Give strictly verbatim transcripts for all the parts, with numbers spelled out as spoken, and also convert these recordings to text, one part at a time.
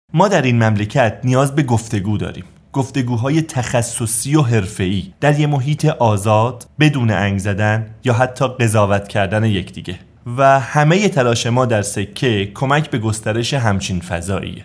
ما در این مملکت نیاز به گفتگو داریم. گفتگوهای تخصصی و حرفه‌ای در یه محیط آزاد، بدون انگ زدن یا حتی قضاوت کردن یکدیگه. و همه تلاش ما در سکه کمک به گسترش همچین فضاییه.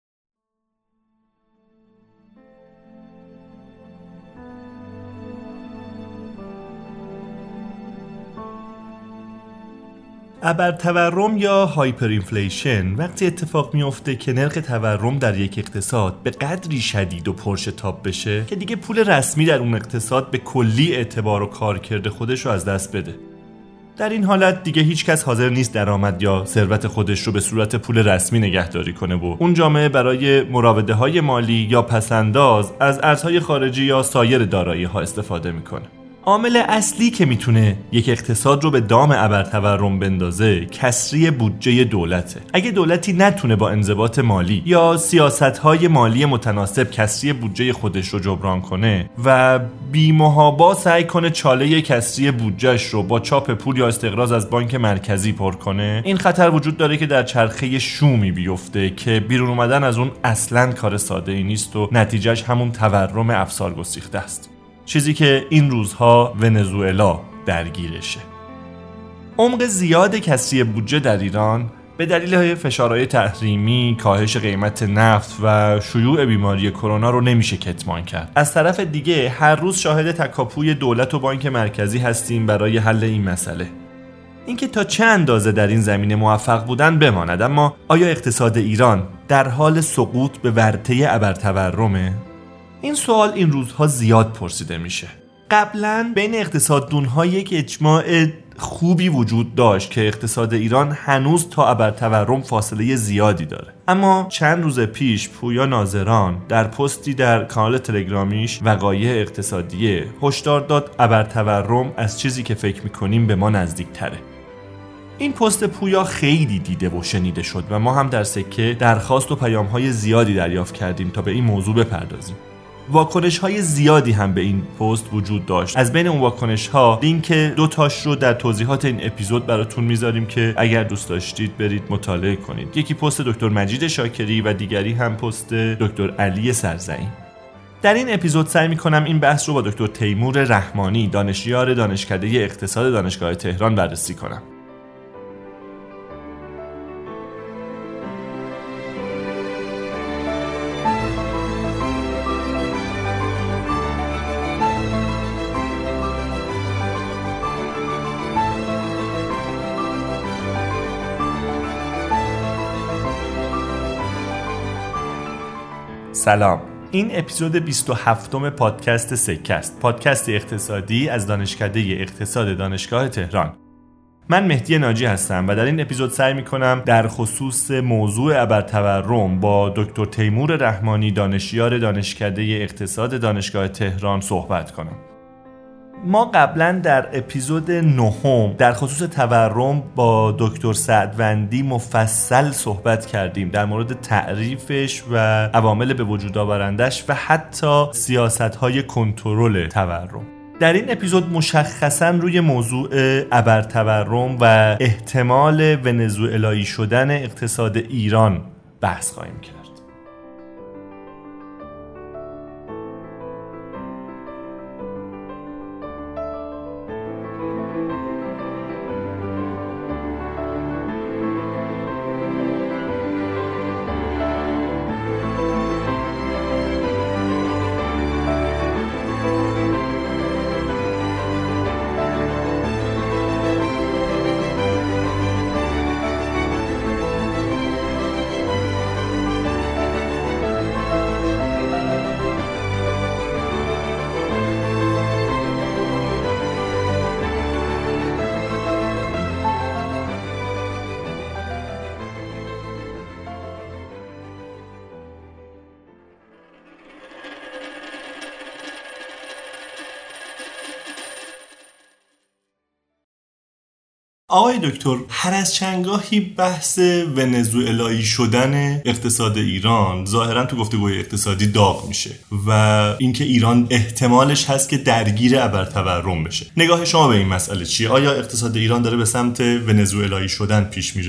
ابرتورم یا هایپر اینفلیشن وقتی اتفاق میفته که نرخ تورم در یک اقتصاد به قدری شدید و پرشتاب بشه که دیگه پول رسمی در اون اقتصاد به کلی اعتبار و کارکرد خودش رو از دست بده. در این حالت دیگه هیچ کس حاضر نیست درآمد یا ثروت خودش رو به صورت پول رسمی نگهداری کنه و اون جامعه برای مراوده های مالی یا پسنداز از ارزهای خارجی یا سایر دارایی ها استفاده میکنه. عامل اصلی که میتونه یک اقتصاد رو به دام ابرتورم بندازه کسری بودجه دولته. اگه دولتی نتونه با انضباط مالی یا سیاست‌های مالی متناسب کسری بودجه خودش رو جبران کنه و بی‌محابا سعی کنه چاله کسری بودجهش رو با چاپ پول یا استقراض از بانک مرکزی پر کنه، این خطر وجود داره که در چرخه شومی بیفته که بیرون اومدن از اون اصلاً کار ساده‌ای نیست و نتیجهش همون تورم افسار گسیخته است. چیزی که این روزها ونزوئلا درگیرشه. عمق زیاد کسری بودجه در ایران به دلیل فشارهای تحریمی، کاهش قیمت نفت و شیوع بیماری کرونا رو نمیشه کتمان کرد. از طرف دیگه هر روز شاهد تکاپوی دولت و بانک مرکزی هستیم برای حل این مسئله. اینکه تا چه اندازه در این زمینه موفق بودن بماند، اما آیا اقتصاد ایران در حال سقوط به ورطه ابرتورمه؟ این سوال این روزها زیاد پرسیده میشه. قبلا بین اقتصاددونها یک اجماع خوبی وجود داشت که اقتصاد ایران هنوز تا ابرتورم فاصله زیادی داره. اما چند روز پیش پویا ناظران در پستی در کانال تلگرامیش وقایع اقتصادیه هشدار داد ابرتورم از چیزی که فکر میکنیم به ما نزدیک تره. این پست پویا خیلی دیده و شنیده شد و ما هم در سکه درخواست و پیام‌های زیادی دریافت کردیم تا به این موضوع بپردازیم. واکنش‌های زیادی هم به این پست وجود داشت. از بین اون واکنش‌ها لینک دو تاش رو در توضیحات این اپیزود براتون میذاریم که اگر دوست داشتید برید مطالعه کنید. یکی پست دکتر مجید شاکری و دیگری هم پست دکتر علی سرزعیم. در این اپیزود سعی می‌کنم این بحث رو با دکتر تیمور رحمانی، دانشیار دانشکده اقتصاد دانشگاه تهران بررسی کنم. سلام، این اپیزود بیست و هفتم پادکست سکه است، پادکست اقتصادی از دانشکده اقتصاد دانشگاه تهران. من مهدی ناجی هستم و در این اپیزود سعی می‌کنم در خصوص موضوع ابرتورم با دکتر تیمور رحمانی، دانشیار دانشکده اقتصاد دانشگاه تهران صحبت کنم. ما قبلا در اپیزود نهم در خصوص تورم با دکتر سعدوندی مفصل صحبت کردیم در مورد تعریفش و عوامل به وجود آورندش و حتی سیاست‌های کنترل تورم. در این اپیزود مشخصاً روی موضوع ابرتورم و احتمال ونزوئلایی شدن اقتصاد ایران بحث خواهیم کرد. آقای دکتر، هر از چندگاهی بحث ونزوئلایی شدن اقتصاد ایران ظاهراً تو گفتگوی اقتصادی داغ میشه و اینکه ایران احتمالش هست که درگیر ابرتورم بشه. نگاه شما به این مسئله چیه؟ آیا اقتصاد ایران داره به سمت ونزوئلایی شدن پیش میره؟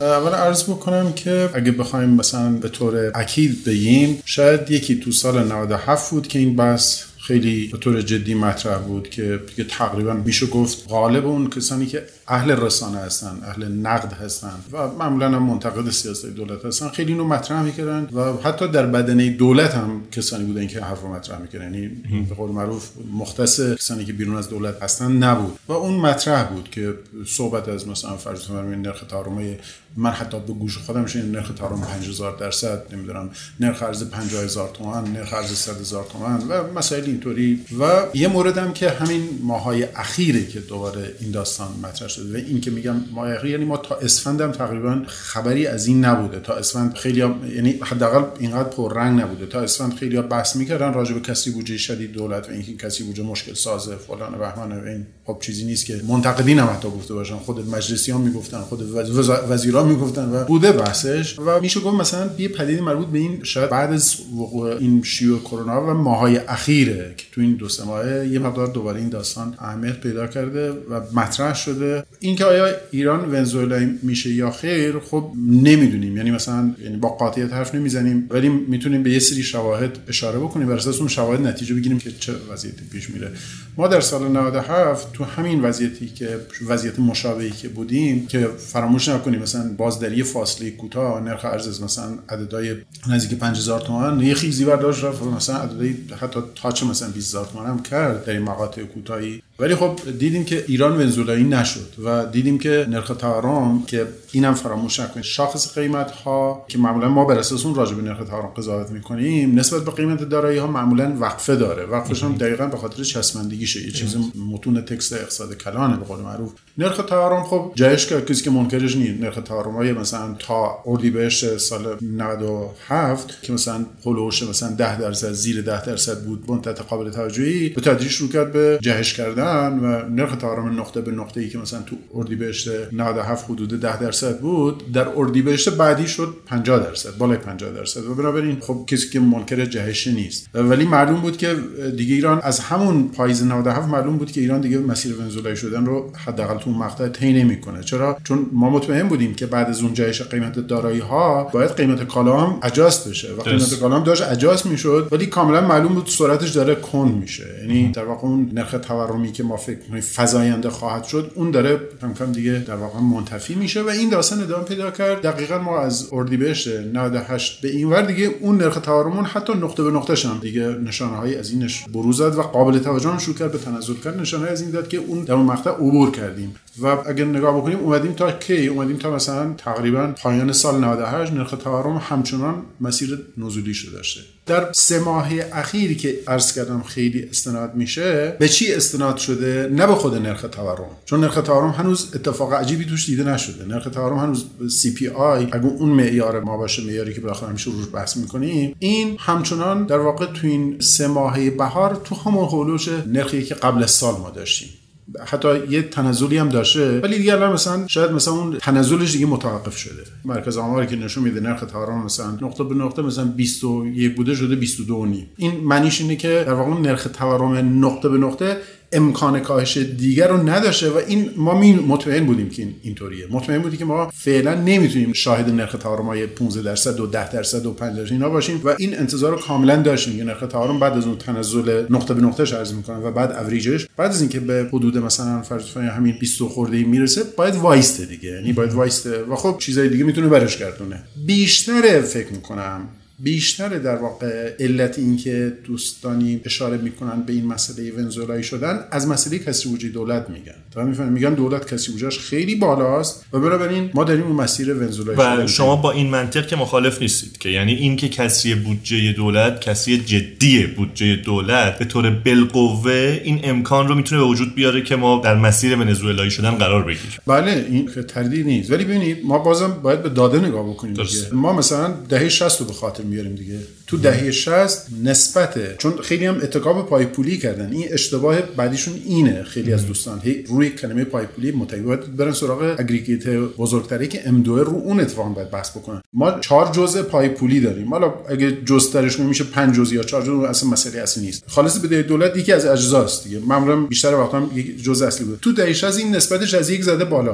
اول عرض بکنم که اگه بخوایم مثلا به طور اکید بگیم، شاید یکی تو سال نود و هفت بود که این بحث خیلی به طور جدی مطرح بود که دیگه تقریبا میشه گفت غالب اون کسانی که اهل رسانه هستن، اهل نقد هستن و معمولا هم منتقد سیاست دولت هستن خیلی اینو مطرح میکردن و حتی در بدنه دولت هم کسانی بودن که حرف رو مطرح میکردن. یعنی به قول معروف مختص کسانی که بیرون از دولت هستن نبود و اون مطرح بود که صحبت از مثلا فرض کنیم نرخ تورم، من حتی به گوش خودم شنیدم نرخ تورم پنج هزار درصد، نمیدونم نرخ ارز پنجاه هزار تومان، نرخ ارز صد هزار تومان و مسائل اینطوری. و یه موردم که همین ماهای اخیره که دوباره این داستان مطرح شده و این که میگم ماه اخیر یعنی ما تا اسفند هم تقریبا خبری از این نبوده. تا اسفند خیلی هم یعنی حداقل اینقدر پررنگ نبوده. تا اسفند خیلی ها بحث میکردن راجع به کسری بودجه شدید دولت و اینکه کسری بودجه مشکل سازه فلان و بهمان و این خب چیزی نیست که منتقدین هم حتی گفته باشن، خود مجلسیان میگفتن، خود وزیران میگفتن و بوده بحثش. و میشه گفت مثلا یه پدیده مربوط به این شاید بعد از وقوع این شیوع کرونا و ماهای اخیره که تو این دو سه ماه یه مقدار دوباره این داستان اهمیت پیدا کرده و مطرح شده. اینکه آیا ایران ونزوئلا میشه یا خیر خب نمیدونیم، یعنی مثلا یعنی با قاطعیت حرف نمیزنیم، ولی میتونیم به یه سری شواهد اشاره بکنیم بر اساس اون شواهد نتیجه بگیریم که چه وضعیتی پیش میره. ما در سال نود و هفت تو همین وضعیتی که وضعیت مشابهی که بودیم که فراموش نکنیم مثلا بازداری فاصله کوتاه نرخ ارز مثلا عددهای نزدیک پنج هزار تومان یه خیزی برداشت رفت مثلا عددهای حتی تاچ مثلا بیست هزار تومان هم کرد در این مقاطع کوتاهی. ولی خب دیدیم که ایران ونزوئلایی نشد و دیدیم که نرخ تورم که اینم فراموش نکنید شاخص قیمت ها که معمولا ما بر اساس اون راجع به نرخ تورم قضاوت میکنیم نسبت به قیمت دارایی ها معمولا وقفه داره. وقفش هم دقیقاً به خاطر چسبندگیشه، یه چیز متون تکست اقتصاد کلانه به قول معروف. نرخ تورم خب جایش که کسی که منکرش نیست، نرخ تورم های مثلا تا اردیبهشت سال نود و هفت که مثلا هولوش مثلا ده درصد زیر ده درصد بود منتهی قابل توجهی به تدریج شروع کرد به جهش کردن و نرخ تورم نقطه به نقطه‌ای که مثلا تو اردیبهشت نود و هفت حدود ده درصد بود در اردیبهشت بعدی شد پنجاه درصد، بالای پنجاه درصد و بنابراین خب کسی که منکر جهش نیست. ولی معلوم بود که دیگه ایران از همون پاییز نود و هفت معلوم بود که ایران دیگه مسیر ونزوئلایی شدن رو حداقل تو مقطع طی نمی‌کنه. چرا؟ چون ما مطمئن بودیم که بعد از اون جهش قیمت دارایی‌ها باید قیمت کالا هم اجاست بشه و قیمت کالا هم داشت اجاست میشد، ولی کاملا معلوم بود سرعتش داره کند میشه. یعنی در واقع اون نرخ تورمی که ما فکر می‌کنیم فزاینده خواهد شد اون داره کم کم دیگه در واقع منتفی میشه و این داستان ادامه پیدا کرد. دقیقاً ما از اردیبهشت نود و هشت به این ور دیگه اون نرخ تورمون حتی نقطه به نقطه‌ش هم دیگه نشانه‌های از اینش بروز داد و قابل توجه هم شروع کرد به تنزل کردن. نشانه‌های از این داد که اون در اون مقطع عبور کردیم و اگر نگاه بکنیم اومدیم تا کی اومدیم تا مثلا تقریبا پایان سال نود و هشت نرخ تورم همچنان مسیر نزولی شده داشته. در سه ماه اخیری که عرض کردم خیلی استناد میشه، به چی استناد شده؟ نه به خود نرخ تورم، چون نرخ تورم هنوز اتفاق عجیبی توش دیده نشده. نرخ تورم هنوز سی پی آی اگه اون معیار ما باشه، معیاری که بالاخره همیشه روش بحث میکنیم، این همچنان در واقع تو این سه ماه بهار تو همون هولوش نرخی که قبل از سال ما داشتیم، حتی یه تنزلی هم داشته، ولی دیگه الان مثلا شاید مثلا اون تنزلش دیگه متوقف شده. مرکز آماری که نشون میده نرخ تورم مثلا نقطه به نقطه مثلا بیست و یک بوده شده بیست و دو و نیم. این معنیش اینه که در واقع نرخ تورم نقطه به نقطه امکان کاهش دیگر رو نداشته و این ما مطمئن بودیم که این اینطوریه. مطمئن بودیم که ما فعلا نمیتونیم شاهد نرخ تورمای پانزده درصد و ده درصد و پنج درصد اینا باشیم و این انتظار رو کاملا داشتیم که نرخ تورم بعد از اون تنزل نقطه به نقطهش عرض میکنه و بعد اوریجش بعد از اینکه به حدود مثلا فرض کنید همین بیست خورده میرسه باید وایسته دیگه، یعنی باید وایسته و خب چیزای دیگه میتونه برش گردونه. بیشتر فکر میکنم بیشتر در واقع علت این که دوستانی اشاره میکنن به این مسئله ونزوئلایی شدن از مسئله کسری بودجه دولت میگن. تا میفهمن میگن دولت کسری بودجهش خیلی بالاست و بنابراین ما داریم اون مسیر ونزوئلایی شدن. و شما با این منطق که مخالف نیستید که یعنی این که کسری بودجه دولت، کسری جدی بودجه دولت به طور بالقوه این امکان رو میتونه به وجود بیاره که ما در مسیر ونزوئلایی شدن قرار بگیریم. بله این که تردید نیست، ولی ببینید ما بازم باید به داده نگاه بکنیم دیگه. ما مثلا دهه شصت رو به خاطر میاریم دیگه. تو دهه شصت نسبت چون خیلی هم اتکاب پایپولی کردن، این اشتباه بعدیشون اینه. خیلی از دوستان هی روی کلمه پایپولی متعهد برن سراغ اگریگیت بزرگتری که ام دو رو اون اتفاقا باید بحث بکنن. ما چهار جزء پایپولی داریم، حالا اگه جزترش نمیشه پنج جزء یا چهار جزء اصلا مسئله اصلی نیست. خالص بدهی دولت یکی از اجزاست دیگه، معمولا بیشتر وقتا یک جزء اصلی بود. تو دهه شصت این نسبتش از یک زده بالا،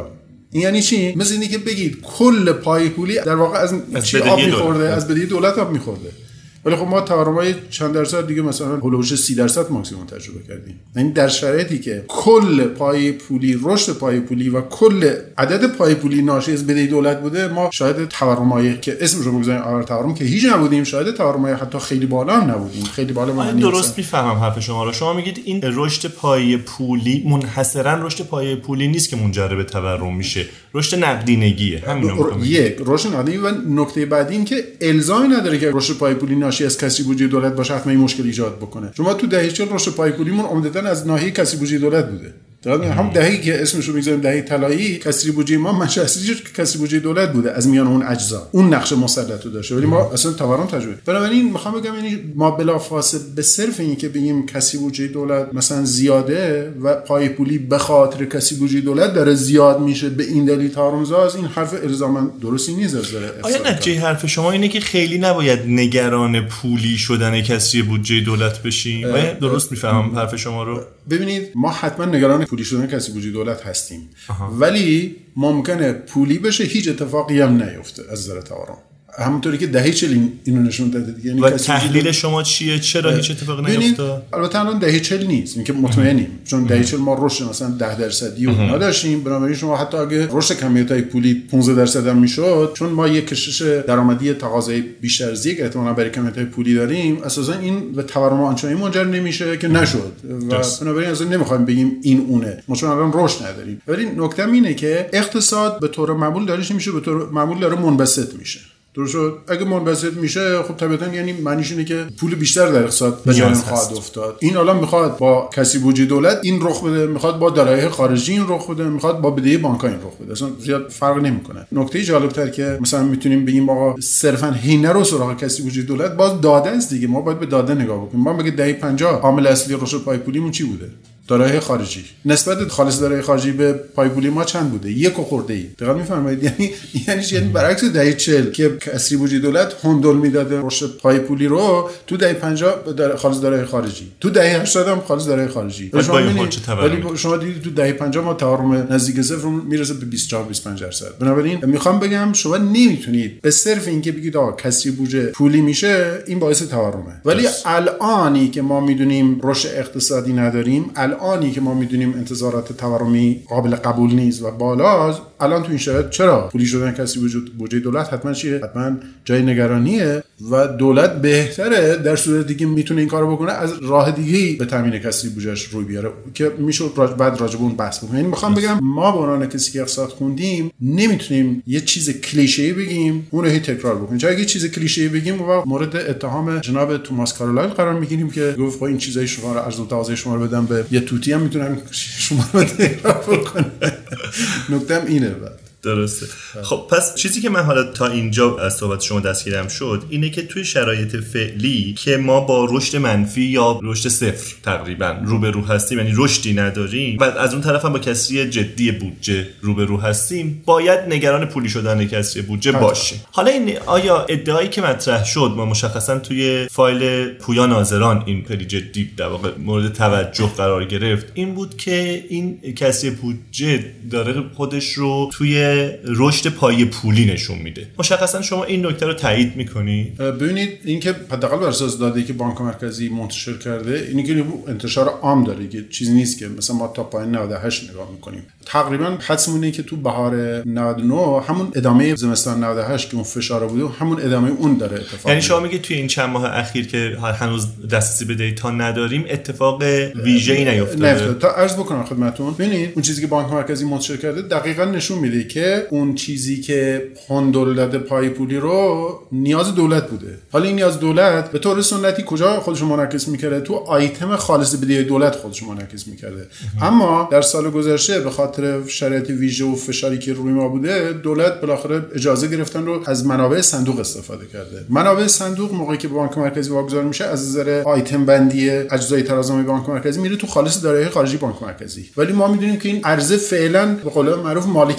این یعنی چی؟ مثل اینی که بگید کل پای پولی در واقع از, از چی آب میخورده؟ از بدهی دولت آب میخورده. ولی خب ما تورمای چند درصد دیگه مثلا هولوش سی درصد ماکسیمم تجربه کردیم. یعنی در شرایطی که کل پای پولی، رشد پای پولی و کل عدد پای پولی ناشی از بدهی دولت بوده، ما شاید تورمایی که اسمش رو بگذاریم آور تورم که هیچ نبودیم، شاید تورمای حتی خیلی بالا هم نبودیم، خیلی بالا ما نبودیم. درست میفهمم حرف شما رو. شما میگید این رشد پای پولی منحصرا رشد پای پولی نیست که منجر به تورم میشه، رشد نقدینگیه. همین رو یک رشد نقدینگی. و نکته بعدی این که الزامی نداره که رشد پای پولی ناشی از کسری بودجه دولت باشه حتما این مشکل ایجاد بکنه. شما تو دهه چهل رشد پای پولیمون عمدتاً از ناحیه کسری بودجه دولت بوده. درست هم دهه‌ای که اسمش رو می‌ذاریم دهه طلایی، کسری بودجه ما منشأ اصلیش کسری بودجه دولت بوده از میان اون اجزا. اون نقش مسلط رو داشته ولی ما اصلا تورم تجربه. بنابراین می‌خوام بگم یعنی ما بلافاصله به صرف این که بگیم کسری بودجه دولت مثلا زیاده و پای پولی به خاطر کسری بودجه دولت داره زیاد میشه به این دلیل تورم‌زاست، این حرف الزاما درستی نیست از نظر اقتصاد. آیا نتیجه حرف شما اینه که خیلی نباید نگران پولی شدن کسری بودجه دولت بشیم؟ آیا درست می‌فهمم حرف شما رو؟ ببینید ما حتما نگران پولی شدن کسری بودجه دولت هستیم. آها. ولی ممکنه پولی بشه هیچ اتفاقی هم نیفته از نظر تورم. همونطوری که دهه چهل اینو نشون داده دیگه. یعنی تحلیل شما چیه؟ چرا هیچ اتفاقی نیفتاد؟ البته الان دهه چهل نیست، اینکه مطمئنیم، چون دهه چهل ما رشد مثلا ده درصدی و اونا داشتیم. بنابراین شما حتی اگه رشد کمیت‌های پولی پانزده درصد هم میشد، چون ما یک کشش درآمدی تقاضای بیشتر از یک احتمالاً برای کمیت‌های پولی داریم، اساسا این به تورم آنچنانی منجر نمیشه که نشد. و بنابراین اصلا نمیخوایم بگیم این اونه. ما چون الان رشد نداریم. ولی نکته اینه که اقتصاد به طور معمول داره میشه، به طور معمول داره منبسط میشه. درست شد. اگه منبسط میشه خب طبیعتا یعنی معنیش اینه که پول بیشتر در اقتصاد به جریان خواهد افتاد. این الان میخواد با کسری بودجه دولت این رخ بده، میخواد با دارایی خارجی این رخ بده، میخواد با بدهی بانک‌ها این رخ بده. اصلا زیاد فرق نمیکنه. نکته جالب‌تر که مثلا میتونیم بگیم آقا صرفاً هینه رو سراغ کسری بودجه دولت، باز داده است دیگه. ما باید به داده نگاه بکنیم. ما بگید دهه پنجاه عامل اصلی رشد پای پولیمون چی بوده؟ دارایی خارجی. نسبت خالص دارایی خارجی به پای پولی ما چند بوده؟ یک خورده ای. دقیقاً میفرمایید. یعنی یعنی یعنی برعکس دهه چهل که کسری بودجه دولت هندل میداده رشد پای پولی رو، تو دهه پنجاه دار خالص دارایی خارجی، تو دهه هشتاد هم خالص دارایی خارجی. شما ولی شما دیدید تو دهه پنجاه ما تورم نزدیک صفر میرسه به بیست و چهار بیست و پنج درصد. بنابراین میخوام بگم شما نمیتونید به صرف اینکه بگید آقا کسری بودجه پولی میشه این باعث تورمه. ولی الانی که ما میدونیم رشد اقتصادی نداریم، الانی که ما میدونیم انتظارات تورمی قابل قبول نیست و بالاست، الان تو این شرایط چرا پولی شدن کسی وجود بودجه دولت حتما چیه؟ حتما جای نگرانیه و دولت بهتره در صورتی که میتونه این کارو بکنه از راه دیگه‌ای به تامین کسری بودجهش روی بیاره که میشه راج... بعد راجع به اون بحث بکنیم. یعنی میخوام بگم ما به عنوان کسی که اقتصاد خوندیم نمیتونیم یه چیز کلیشه‌ای بگیم اون رو هی تکرار بکنیم. چون اگه چیز کلیشه‌ای بگیم اون وقت مورد اتهام جناب توماس کارلایل قرار میگیریم که گفت این چیزای شما رو ارزون تقاضای شما رو بدم به یه توتی هم میتونم شما رو تکرار کنم. نکته‌ام اینه. درسته. خب پس چیزی که من حالا تا اینجا از صحبت شما دستگیرم شد اینه که توی شرایط فعلی که ما با رشد منفی یا رشد صفر تقریبا روبرو هستیم، یعنی رشدی نداریم و از اون طرف هم با کسری جدی بودجه روبرو هستیم، باید نگران پولی شدن کسری بودجه باشیم. حالا این آیا ادعایی که مطرح شد ما مشخصا توی فایل پویا ناظران این خیلی جدی در واقع مورد توجه قرار گرفت، این بود که این کسری بودجه داره خودش رو توی رشد پای پولی نشون میده. مشخصا شما این نکته رو تایید میکنی؟ ببینید اینکه حداقل بر اساس داده‌ای که بانک مرکزی منتشر کرده اینی که انتشار عام داره که چیزی نیست که مثلا ما تا پایین نود و هشت نگاه میکنیم. تقریبا حدسمون اینه که تو بهار نود و نه همون ادامه زمستان نود و هشت که اون فشار بوده همون ادامه اون داره اتفاق. یعنی شما میگید توی این چند ماه اخیر که هنوز دسترسی به دیتا نداریم اتفاق ویژه‌ای نیفتاده؟ نه تا عرض بکنم خدمتتون. ببینید اون چیزی که بانک مرکزی منتشر کرده دقیقاً نشون میده که اون چیزی که هندل داده پای پولی رو نیاز دولت بوده. حالا این نیاز دولت به طور سنتی کجا خودش منعکس می‌کرده؟ تو آیتم خالص بدهی دولت خودش منعکس می‌کرده. اما در سال گذشته به خاطر شرایط ویژه و فشاری که روی ما بوده دولت بالاخره اجازه گرفتن رو از منابع صندوق استفاده کرده. منابع صندوق موقعی که بانک مرکزی واگذار میشه از نظر آیتم بندی اجزای ترازنامه بانک مرکزی میره تو خالص دارایی خارجی بانک مرکزی. ولی ما میدونیم که این عرضه فعلا به قول معروف مالکیتش منتقل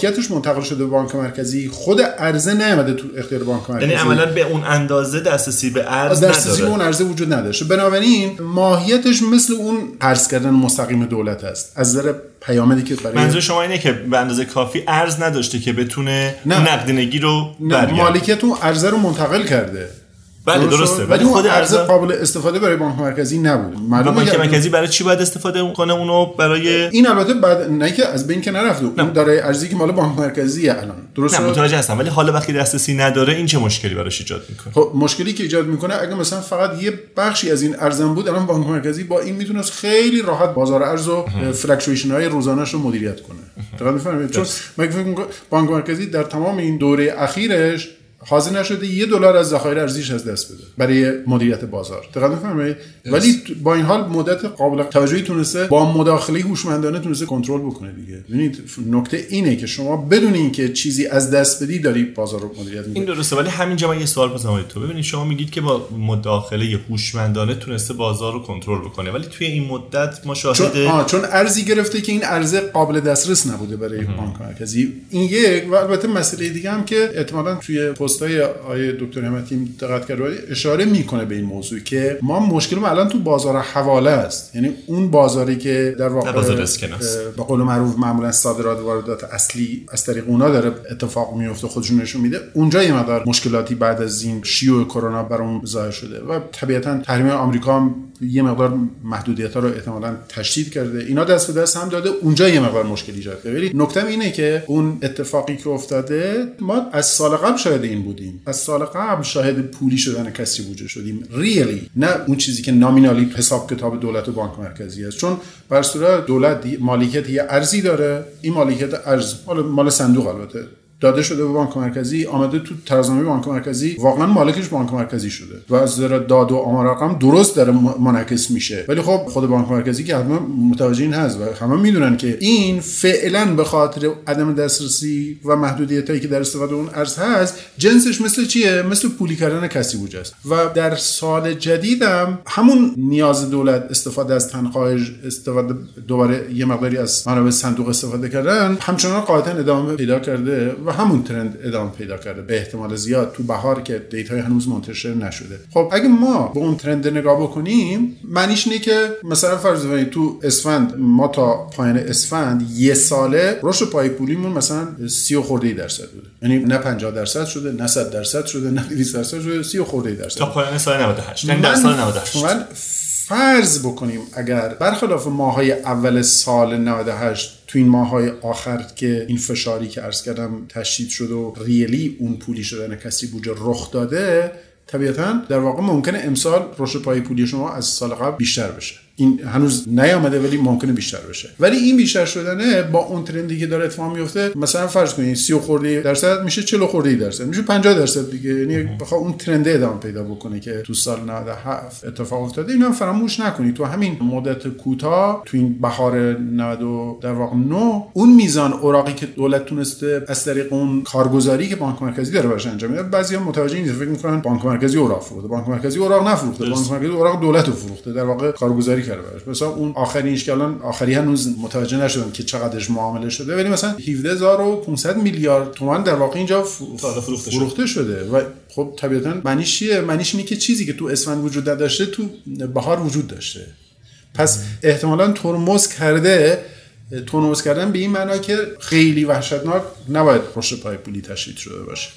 منتقل شده به بانک مرکزی، خود عرضه نیامده تو اختیار بانک مرکزی، یعنی عملاً به اون اندازه دسترسی به ارز نداره، دسترسی به اون عرضه وجود نداشته. بنابراین ماهیتش مثل اون قرض کردن مستقیم دولت است از نظر پیامدی که برای منظور شما اینه که به اندازه کافی ارز نداشته که بتونه نقدینگی رو برگردونه. مالکیت اون عرضه رو منتقل کرده. بله درسته، ولی خود ارز قابل استفاده برای بانک مرکزی نبود. معلومه بانک مرکزی برای چی باید استفاده کنه اونو؟ برای این البته بعد نه که از بین که نرفته، اون داره ارزی که مال بانک مرکزیه الان، درسته؟ نه متوجه هستم، ولی حالا وقتی دسترسی نداره این چه مشکلی براش ایجاد میکنه؟ خب مشکلی که ایجاد میکنه اگه مثلا فقط یه بخشی از این ارزم بود، الان بانک مرکزی با این میتونه خیلی راحت بازار ارز و فلکچویشن های روزانه‌اش رو مدیریت کنه. دقیقاً میفهمید؟ چون من فکر می‌کنم بانک مرکزی در تمام این دوره اخیرش حاضر نشده یه دلار از ذخایر ارزیش از دست بده برای مدیریت بازار. دقت می‌فرمایید؟ ولی با این حال مدت قابل توجهی تونسته با مداخله هوشمندانه تونسته کنترل بکنه دیگه. ببینید نکته اینه که شما بدون اینکه چیزی از دست بدی داری بازار رو مدیریت می‌کنی. این درسته، ولی همینجا من یه سوال بپرسم تو. ببینید شما میگید که با مداخله هوشمندانه تونسته بازار رو کنترل بکنه، ولی توی این مدت ما شاهد چون آ چون ارزی گرفته که این ارزه قابل دسترس نبوده برای بانک مرکزی. این یک و البته مسئله دیگه هم که احتمالاً توی پستای آیه دکتر همتی دقت کرده اشاره میکنه به این موضوع که ما مشکل الان تو بازار حواله است، یعنی اون بازاری که در واقع بازار اسکن است، به قول معروف معمولا صادرات و واردات اصلی از طریق اونا داره اتفاق میفته، خودشون نشون میده اونجا یه مقدار مشکلاتی بعد از این شیوع کرونا برام ظاهر شده و طبیعتا تحریم آمریکا هم یه مقدار محدودیت‌ها رو احتمالاً تشدید کرده، اینا دست به دست هم داده، اونجا یه مقدار مشکل ایجاد کرده. ولی نکته اینه که اون اتفاقی که افتاده ما از سال قبل شاهد این بودیم، از سال قبل شاهد پولی شدن کسی بودجه شدیم ریلی، نه اون چیزی که نامینالی حساب کتاب دولت و بانک مرکزی است، چون بر صورت دولت مالکیت یه ارزی داره، این مالکیت ارز مال مال صندوق البته داده شده به بانک مرکزی، آمده تو ترازنامه بانک مرکزی، واقعا مالکش بانک مرکزی شده و از نظر داد و آمار رقم درست داره منعکس میشه. ولی خب خود بانک مرکزی که حتما متوجه این هست و همه میدونن که این فعلا به خاطر عدم دسترسی و محدودیتایی که در استفاده اون ارز هست، جنسش مثل چیه؟ مثل پولی کردن کسی بوجه است. و در سال جدیدم همون نیاز دولت استفاده از تنخواه، استفاده دوباره یه مقداری از منابع صندوق استفاده کردن، همچنان قاطعا ادامه پیدا کرده و همون ترند ادامه پیدا کرده به احتمال زیاد تو بهار که دیتای هنوز منتشر نشده. خب اگه ما به اون ترند نگاه بکنیم، معنیش اینه که مثلا فرض کنید تو اسفند ما تا پایان اسفند یه ساله رشد پای پولیمون مثلا سی و خورده درصد بوده، یعنی نه پنجاه درصد شده، نه صد درصد شده، نه دویست درصد شده، سی و خورده درصد تا پایان سال نود و هشت، یعنی در سال نود و هشت. من فرض بکنیم اگر برخلاف ماهای اول سال نود و هشت تو این ماهای آخر که این فشاری که عرض کردم تشدید شد و ریلی اون پولی شدن کسی بوجه رخ داده، طبیعتاً در واقع ممکنه امسال رشد پای پولی شما از سال قبل بیشتر بشه. این هنوز نیامده ولی ممکنه بیشتر بشه. ولی این بیشتر شدنه با اون ترندی که داره اتفاق میفته، مثلا فرض کنید سی خورده درصد میشه چهل خورده درصد، میشه پنجاه درصد دیگه، یعنی بخواد اون ترند ادامه پیدا بکنه که تو سال نود و هفت اتفاق افتاده. اینو هم فراموش نکنید تو همین مدت کوتاه، تو این بهار نود در واقع نه، اون میزان اوراقی که دولت تونسته از طریق اون کارگزاری که بانک مرکزی داره براش انجام میده، بعضیا متوجه نیستن، فکر میکنن بانک مرکزی اوراق فروخته. بانک مرکزی اوراق نفروخته، بانک مرکزی اوراق دولت رو فروخته، در واقع کارگزاری کرده براش. مثلا اون آخرینش که الان آخری هنوز متوجه نشدم که چقدرش معامله شده، ولی مثلا هفده هزار و پانصد میلیارد تومان در واقع اینجا فروخته, فروخته شده. و خب طبیعتاً معنیش چیه؟ معنیش اینه که چیزی که تو اسفند وجود نداشته تو بهار وجود داشته. پس احتمالاً ترمز کرده. ترمز کردن به این معنا که خیلی وحشتناک نباید رشد پای پولی تشدید شده باشه.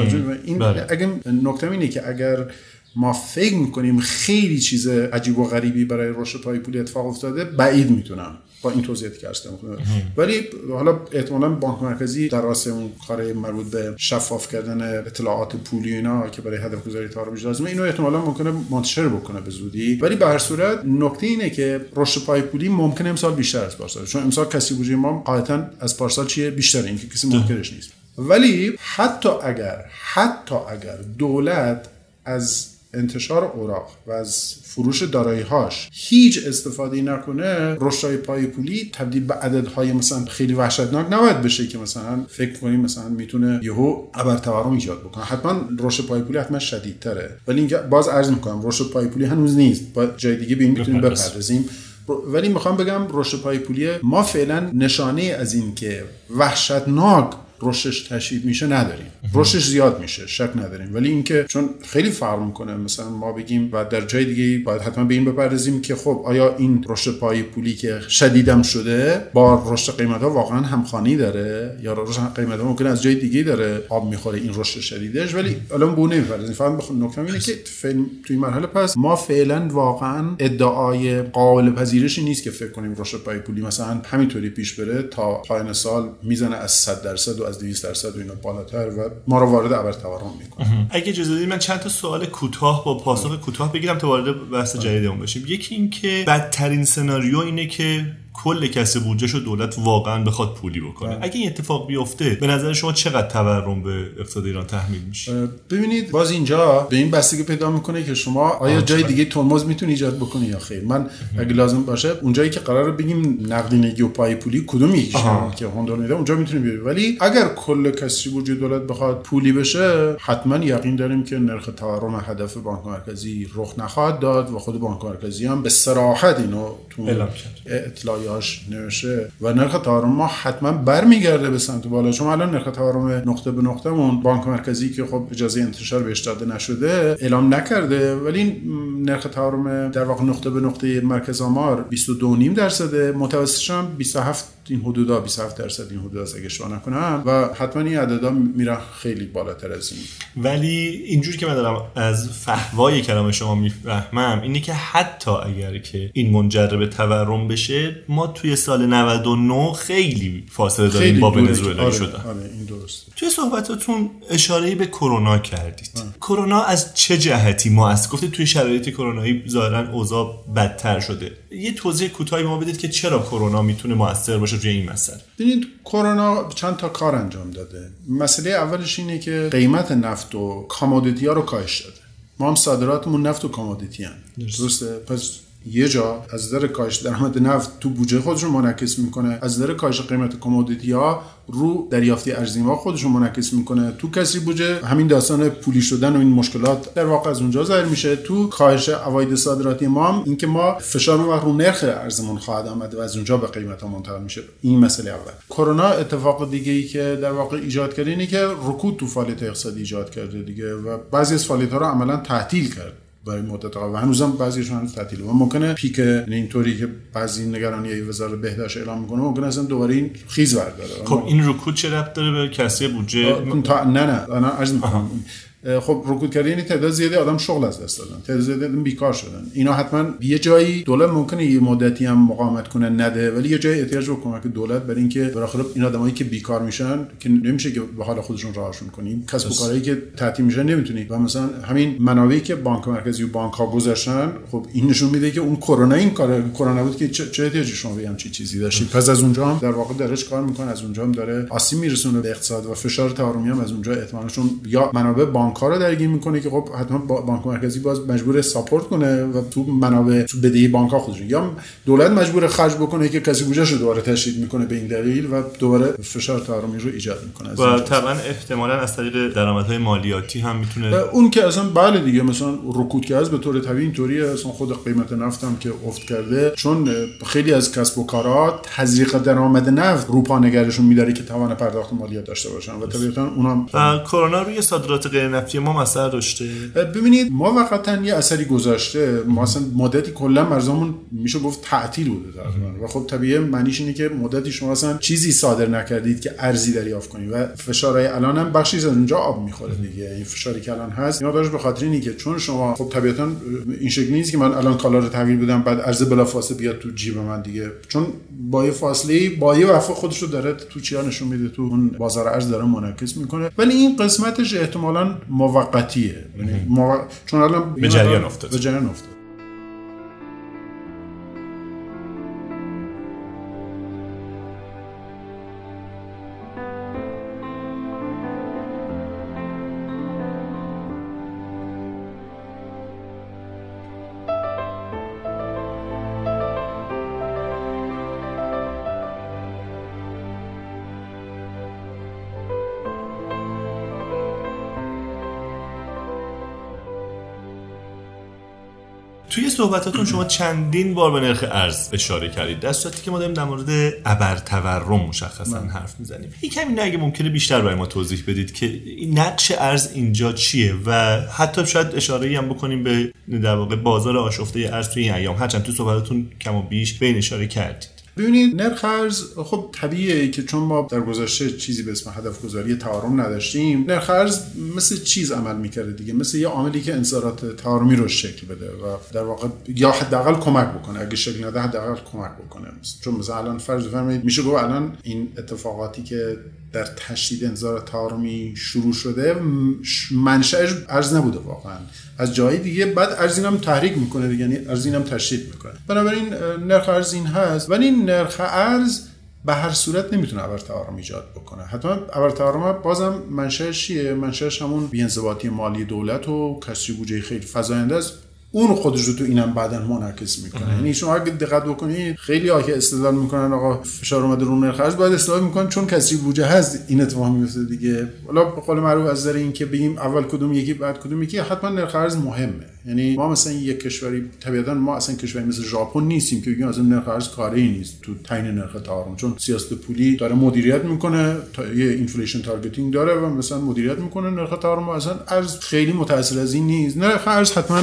این اگه نکته اینه که اگر ما فکر میکنیم خیلی چیز عجیب و غریبی برای رشد پای پولی اتفاق افتاده، بعید میتونم با این توضیحاتی که هستم. ولی حالا احتمالاً بانک مرکزی در راسته اون کار مربوط به شفاف کردن اطلاعات پولی اینا که برای هدف گذاری تعارفی لازمه، اینو احتمالاً ممکنه منتشر بکنه به زودی. ولی به هر صورت نکته اینه که رشد پای پولی ممکنه امسال بیشتر از پارسال، چون امسال کسی بودجه ما قاعدتاً از پارسال چیه بیشتره، این که کسی منکرش نیست. ولی حتی اگر حتی اگر دولت از انتشار اوراق و از فروش دارایی‌هاش هیچ استفاده نکنه، رشد پای پولی تبدیل به عددهای مثلا خیلی وحشتناک نباید بشه که مثلا فکر کنیم مثلا میتونه یهو ابرتورم ایجاد بکنه. حتما رشد پای پولی حتما شدیدتره، ولی اینجا باز عرض میکنم رشد پای پولی هنوز نیست، با جای دیگه به این میتونیم بپردازیم. ولی میخوام بگم رشد پای پولی ما فعلا نشانه از این که وحشتناک رشدش تشدید میشه نداریم. رشدش زیاد میشه، شک نداریم، ولی اینکه چون خیلی فرق میکنه، مثلا ما بگیم و در جای دیگه باید حتما به این بپردازیم که خب آیا این رشد پای پولی که شدیدم شده با رشد قیمتا واقعا همخوانی داره یا رشد قیمتا ممکن از جای دیگه داره آب میخوره این رشد شدیدش. ولی الان بو نمیپردازیم، فقط بخوام نکته اینه که فیلم توی مرحله پس ما فعلا واقعا ادعای قابل پذیرشی نیست که فکر کنیم رشد پای پولی مثلا همینطوری پیش بره تا پایان سال میزنه از صد درصد و از دویست درصد و اینا بالاتر و ما رو وارد ابر تورم میکنه. اگه اجازه بدید من چند تا سوال کوتاه با پاسخ کوتاه بگیرم تا وارد بحث جدیدمون بشیم. یکی این که بدترین سناریو اینه که کل کسب بودجه‌ش رو دولت واقعا بخواد پولی بکنه. اه. اگه این اتفاق بیفته به نظر شما چقدر تورم به اقتصاد ایران تحمیل میشه؟ ببینید باز اینجا به این بستگی پیدا میکنه که شما آیا جای دیگه ترمز میتونی ایجاد بکنی یا خیر. من اگه لازم باشه اونجایی که قراره بگیم نقدینگی و پای پولی کدوم یکیشه که هندور میده اونجا میتونیم بیاریم، ولی اگر کل کسب بودجه دولت بخواد پولی بشه حتما یقین داریم که نرخ تورم هدف بانک مرکزی رخ نخواهد داد و خود بانک مرکزی هم به صراحت اینو تو اعلام کرد نوشه و نرخ تورم ما حتما برمیگرده به سمت بالا. چون الان نرخ تورم نقطه به نقطه مون بانک مرکزی که خب اجازه انتشار بهش داده نشده اعلام نکرده، ولی نرخ تورم در واقع نقطه به نقطه مرکز آمار بیست و دو و نیم درصده، متوسطش هم بیست و هفت این حدودا بیست و هفت درصد این حدودا اگه اشتباه نکنم و حتما این عددا میره خیلی بالاتر از این. ولی اینجوری که من دارم از فحوای کلام شما میفهمم اینه که حتی اگر که این منجر به تورم بشه ما توی سال نود و نه خیلی فاصله داریم خیلی با ونزوئلا. آره، شدن. آره این درسته. توی صحبتاتون اشاره‌ای به کرونا کردید. آه. کرونا از چه جهتی ما از گفتید توی شرایط کرونایی ظاهرا اوضاع بدتر شده. یه توضیح کوتاهی ما بدید که چرا کرونا میتونه موثر باشه روی این مسئله. ببینید کرونا چند تا کار انجام داده. مسئله اولش اینه که قیمت نفت و کامودیتی ها رو کاهش داده. ما هم صادراتمون نفت و کامودیتی ان. درسته؟ پس یه جا از نظر کاهش درآمد نفت تو بودجه خودشون منعکس میکنه، از نظر کاهش قیمت کامودیتی ها رو دریافتی ارزی ما خودشون منعکس میکنه. تو کسری بودجه همین داستان پولی شدن و این مشکلات در واقع از اونجا ظاهر میشه. تو کاهش عواید صادراتی ما هم اینکه ما فشار ما رو نرخ ارزمون خواهد آمد و از اونجا به قیمت ها منتقل میشه. این مسئله اول. کرونا اتفاق دیگه ای که در واقع ایجاد کرده اینه که رکود تو فعالیت اقتصادی ایجاد کرده دیگه و بعضی از فعالیت ها رو عملاً تعطیل کرد برای مدت و هنوزم بعضیشون هنوز تعطیله و ممکنه پیک اینطوری که بعضی نگرانی وزارت بهداشت اعلام میکنه ممکنه اصلا دوباره این خیز برداره. خب این رکود چه ربط داره به کسری بودجه؟ تا نه نه انا عرض میکنم خب رکود کردن یعنی تعداد زیادی آدم شغل از دست دادن، تعداد زیادی آدم بیکار شدن. اینا حتما یه جایی دولت ممکنه یه مدتی هم مقاومت کنه نده، ولی یه جایی احتیاج به کمک دولت برای اینکه بالاخره این آدمایی که بیکار میشن که نمیشه که به حال خودشون راهشون کنیم، کسب و کارهایی که تعطیل میشن نمیتونی و مثلا همین منابعی که بانک مرکزی و بانک ها گذاشتن خب این نشون میده که اون کرونا این کار کرونا بود که چه احتیاجی شما به همچین چیزی داشتید. پس از اونجا هم در واقع درش کار میکنه، از اونجا هم داره آسیب میرسونه به اقتصاد و فشار تورمی هم از اونجا احتمالشون یا منابع بانک ها رو درگیر میکنه که خب حتما بانک مرکزی باز مجبور ساپورت کنه و تو منابع تو بدهی بانک ها خودشون، یا دولت مجبور خرج بکنه که کسی بودجه‌شو دوباره تشدید میکنه به این دلیل و دوباره فشار تورمی رو ایجاد میکنه. و طبعا احتمالاً از طریق درآمدهای مالیاتی هم میتونه اون که اصلا بله دیگه مثلا رکود که از به طور طبیعی اینطوریه، اصلا خود قیمت نفت هم که افت کرده چون خیلی از کسب و کارها تزریق درآمد نفت رو پا نگرشون میداره که توان پرداخت مالیات داشته باشن و طبیعتاً اونم کرونا روی صادرات غیر نفتی ما اثر داشته. ببینید ما واقعا یه اثری گذاشته، ما اصلا مدتی کلا مرزامون میشه گفت تعطیل بوده تقریبا و خب طبیعیه معنیش اینه که مدتی شما اصلا چیزی صادر نکردید که ارزی دریافت کنید و فشارهای الان هم بخشی از اونجا آب میخوره دیگه. این فشاری که الان هست اینا داشت به خاطر اینه که چون شما خب طبیعتا این شکلی نیست که من الان کالا رو تحویل بدم بعد ارز بلافاصله بیاد تو جیب من دیگه، چون با یه فاصله با یه وقفه خودش رو داره تو چیا نشون میده، تو اون بازار ارز داره منعکس میکنه، ولی این قسمتش احتمالاً موقتیه، یعنی مو... چون الان به جریان افتاد به جریان افتاد توی صحبتاتون شما چندین بار به نرخ ارز اشاره کردید، در صورتی که ما داریم در مورد ابرتورم مشخصا حرف میزنیم. یکم اینا اگه ممکنه بیشتر برای ما توضیح بدید که نقش ارز اینجا چیه و حتی شاید اشاره‌ای هم بکنیم به در واقع بازار آشفته ارز توی این ایام، هرچند تو صحبتاتون کم و بیش به این اشاره کردید. ببینید نرخ ارز خب طبیعیه که چون ما در گذشته چیزی به اسم هدف گذاری تورم نداشتیم، نرخ ارز مثل چیز عمل میکرده دیگه، مثل یه عاملی که انصارات تورمی رو شکل بده و در واقع یا حداقل کمک بکنه، اگه شکل نده حداقل کمک بکنه. چون مثلا الان فرض بفرمایید میشه گفت الان این اتفاقاتی که در تشدید انذار تورمی شروع شده منشأش ارز نبوده واقعا، از جای دیگه بعد ارز اینم تحریک میکنه دیگه، یعنی ارز اینم تشدید میکنه. بنابراین نرخ ارز این هست، ولی نرخ ارز به هر صورت نمیتونه ابرتورم ایجاد بکنه. حتما ابرتورم بازم منشأش چیه؟ منشأش همون بی‌انضباطی مالی دولت و کسری بودجه خیلی فزاینده است. اون خودش رو تو اینم بعداً منعکس میکنه. یعنی شما اگه دقت بکنید خیلی ها که استدلال میکنن آقا فشار اومده رو نرخ ارز، باید استدلال میکنن چون کسری بودجه هست این اتفاق میفته دیگه. حالا به قول معروف از نظر این که بگیم اول کدوم یکی بعد کدوم یکی، حتما نرخ ارز مهمه. یعنی ما مثلا یک کشوری طبیعتاً ما اصلا کشوری مثل ژاپن نیستیم که بگیم اصلا نرخ ارز کاری نیست تو تعیین نرخ تورم، چون سیاست پولی داره مدیریت میکنه، تا یه اینفلیشن تارگتینگ داره و مثلا مدیریت میکنه نرخ تورم، اصلا ارز خیلی متأثر از این نیست. نرخ ارز حتما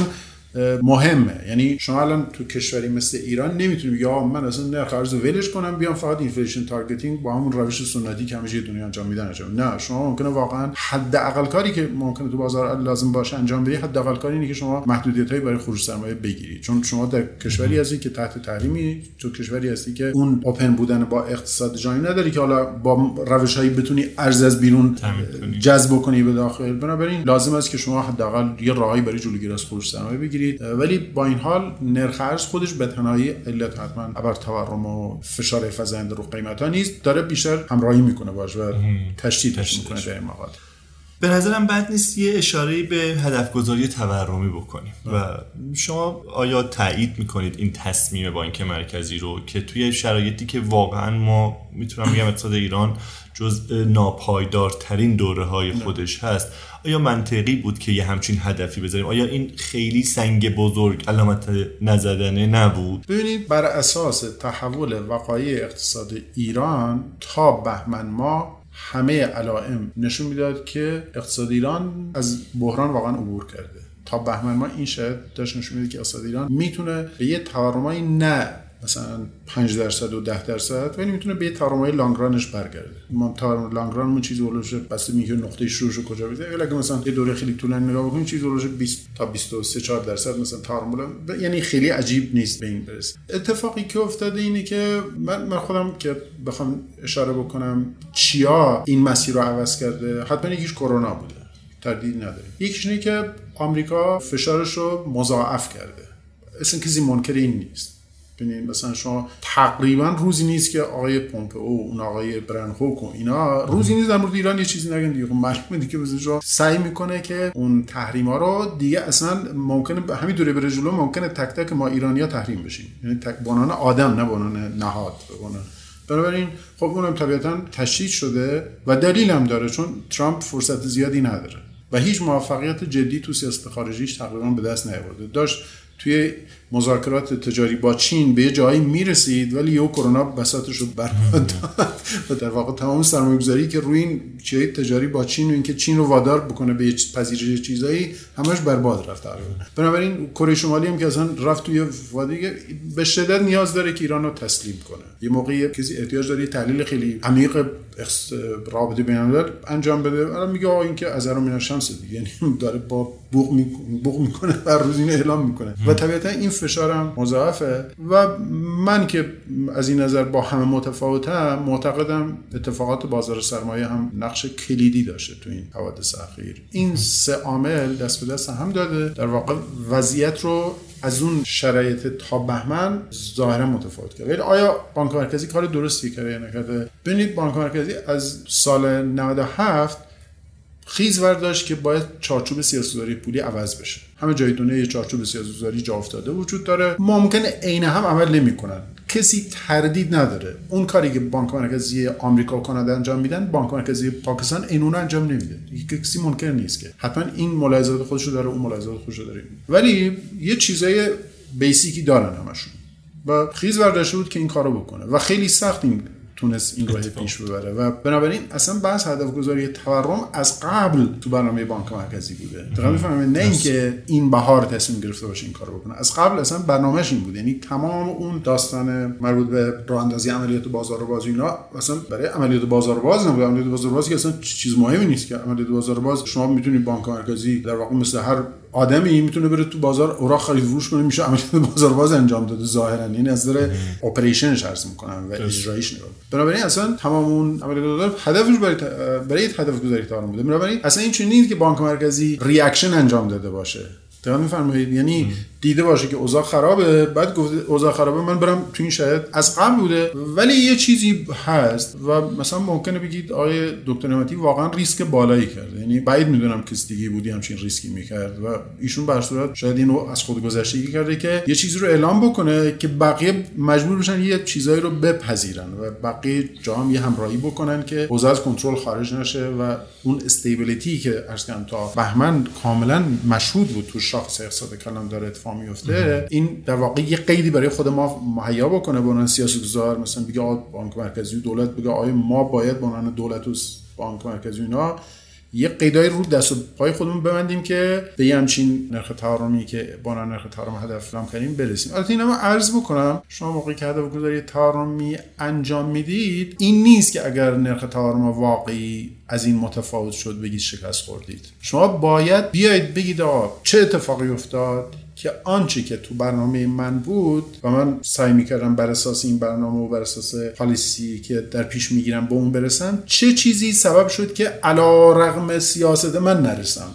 مهمه. یعنی شما الان تو کشوری مثل ایران نمیتونی یا من اصلا نرخ ارز رو ولش کنم بیام فقط اینفلیشن تارگتینگ با همون روش سنتی که همیشه دنیا انجام میدن انجام. نه، شما ممکنه واقعا حداقل کاری که ممکنه تو بازار لازم باشه انجام بدی، حداقل کاری اینه که شما محدودیتایی برای خروج سرمایه بگیرید، چون شما در کشوری هستی که تحت تحریمی، تو کشوری هستی که اون اوپن بودن با اقتصاد جهانی نداری که حالا با روش‌هایی بتونی ارز از بیرون جذب کنی به داخل. بنابراین لازم است که شما حداقل یه راهی برای جلوگیری از خروج سرمایه بگیرید. ولی با این حال نرخ ارز خودش به تنهایی علت حتما ابرتورم و فشار فزاینده رو قیمتا نیست، داره بیشتر همراهی میکنه باشه و تشدیدش میکنه در این مقاطع. به نظرم بد نیست یه اشاره‌ای به هدف گذاری تورمی بکنیم و شما آیا تایید میکنید این تصمیم بانک مرکزی رو که توی شرایطی که واقعا ما میتونم بگم اقتصاد ایران جزء ناپایدارترین دوره‌های خودش هست، آیا منطقی بود که یه همچین هدفی بذاریم؟ آیا این خیلی سنگ بزرگ علامت نزدنه نبود؟ ببینید بر اساس تحول وقایع اقتصاد ایران تا بهمن ماه همه علائم نشون میداد که اقتصاد ایران از بحران واقعا عبور کرده. تا بهمن ماه این شاید داشت نشون میده که اقتصاد ایران میتونه به یه تورمای نه مثلا پنج درصد و ده درصد ولی میتونه به تورمای لانگ رانش برگرده. ما تورم لانگ ران مون چیزی اولش بس میگه نقطه شروعش کجا بده، ولی اگه مثلا یه دوره خیلی طولانی نگاه بکنیم چیزی اولش بیست تا بیست و سه چهار درصد مثلا تورم، یعنی خیلی عجیب نیست به این برسه. اتفاقی که افتاده اینه که من من خودم که بخوام اشاره بکنم چیا این مسیر رو عوض کرده، حتما یکیش کرونا بوده، تردید نداره. یکیش اینه که آمریکا فشارش رو مضاعف کرده، اصلا کسی منکر این نیست. ببینید مثلا شما تقریبا روزی نیست که آقای پومپئو، اون آقای برنهوک و اینا روزی نیست در مورد ایران یه چیزی نگن دیگه. خب معلومه دیگه مثلا شما سعی میکنه که اون تحریما رو دیگه اصلا ممکنه همین دوره بره جلو، ممکنه تک تک ما ایرانی‌ها تحریم بشیم، یعنی تک بنان آدم نه بنان نهاد بنان. بنابراین خب اونم طبیعتاً تشدید شده و دلیل هم داره، چون ترامپ فرصت زیادی نداره و هیچ موفقیت جدی تو سیاست خارجیش تقریبا به دست نیاورده. داشت توی مذاکرات تجاری با چین به یه جایی میرسید ولی یهو کرونا بساطش رو برباد داد و در واقع تمام سرمایه‌گذاری که روی این چیزای تجاری با چین و اینکه چین رو وادار بکنه به پذیرش چیزایی همش برباد رفت تقریبا. بنابراین کره شمالی هم که اصلا رفت توی وادی به شدت نیاز داره که ایران رو تسلیم کنه. یه موقعی کسی احتیاج داره تحلیل خیلی عمیق رابطه بین‌الملل انجام بده، الان میگه آقا این که از ارومینا شمس دیگه، یعنی داره با بوق می بوق میکنه هر روز اینو اعلام میکنه و طبیعتا این فشارم مضاعفه و من که از این نظر با همه متفاوتم معتقدم اتفاقات بازار سرمایه هم نقش کلیدی داشته تو این حوادث اخیر. این سه عامل دست به دست هم داده در واقع وضعیت رو از اون شرایط تا بهمن ظاهرا متفاوت کرد. ولی آیا بانک مرکزی کار درستی کرده یا نکرده؟ ببینید بانک مرکزی از سال نود و هفت خیز برداشت که باید چارچوب سیاست‌گذاری پولی عوض بشه. همه جای دنیا یه چارچوب سیاست‌گذاری جا افتاده وجود داره، ممکنه عین هم عمل نمی‌کنن. کسی تردید نداره اون کاری که بانک مرکزی آمریکا و کانادا انجام میدن بانک مرکزی پاکستان اینون انجام نمیده. کسی منکر نیست که حتما این ملاحظات خودشو داره، اون ملاحظات خودشو داره، ولی یه چیزای بیسیکی دارن همشون و خیز برداشته بود که این کارو بکنه و خیلی سخت این تونست این راه پیش ببره و بنابراین اصلا بحث هدف گذاری تورم از قبل تو برنامه بانک مرکزی بوده. دقیقاً میفهمید، نه اینکه این بهار تصمیم گرفته باشه این کارو بکنه، از قبل اصلا برنامه‌اش این بود. یعنی تمام اون داستان مربوط به راه اندازی عملیات بازار باز اینا اصلا برای عملیات بازار باز نبود. عملیات بازار باز که اصلا چیز مهمی نیست که عملیات بازار باز شما میتونید بانک مرکزی در واقع مثل هر آدمی میتونه بره تو بازار اوراق خرید فروش کنه، میشه عملیات بازار باز انجام داده ظاهرا، یعنی از نظر اپریشنش عرض میکنم و اجرایش نگاه. بنابراین اصلا تمام اون عملیات بازار هدفش برای برای هدف گذاری تورم بوده. بنابراین اصلا این چیزی نیست که بانک مرکزی ریاکشن انجام داده باشه. دقیقاً میفرمایید، یعنی دیده باشه که اوضاع خرابه بعد گفت اوضاع خرابه من برم تو این شاید از قبل بوده. ولی یه چیزی هست و مثلا ممکنه بگید آقای دکتر نعمتی واقعا ریسک بالایی کرده، یعنی بعید میدونم کس دیگه بودی همچین ریسکی میکرد و ایشون به هر صورت شاید اینو از خود گذشتگی کرده که یه چیزی رو اعلام بکنه که بقیه مجبور بشن یه چیزایی رو بپذیرن و بقیه جا هم یه همراهی بکنن که اوضاع از کنترل خارج نشه و اون استیبیلیتی که عرض کردم تا بهمن کاملا مشهود بود تو شاخص اقتصاد کلان داره اتفاق میفته، این در واقع یه قیدی برای خود ما مهیا بکنه به عنوان سیاستگزار. مثلا بگه بانک مرکزی و دولت بگه آیا ما باید به عنوان دولت و بانک مرکزی اینا یه قیدای رو دست و پای خودمون ببندیم که به یه همچین نرخ تورمی که با نرخ تورم هدف اعلام کردیم برسیم. البته اینم عرض بکنم شما موقعی که هدف گذاری تورمی انجام میدید این نیست که اگر نرخ تورم واقعی از این متفاوت شد بگید شکست خوردید. شما باید بیایید بگید آقا چه اتفاقی افتاد که آنچه که تو برنامه من بود و من سعی میکردم بر اساس این برنامه و بر اساس پالیسی که در پیش میگیرم به اون برسم، چه چیزی سبب شد که علی رغم سیاست من نرسم.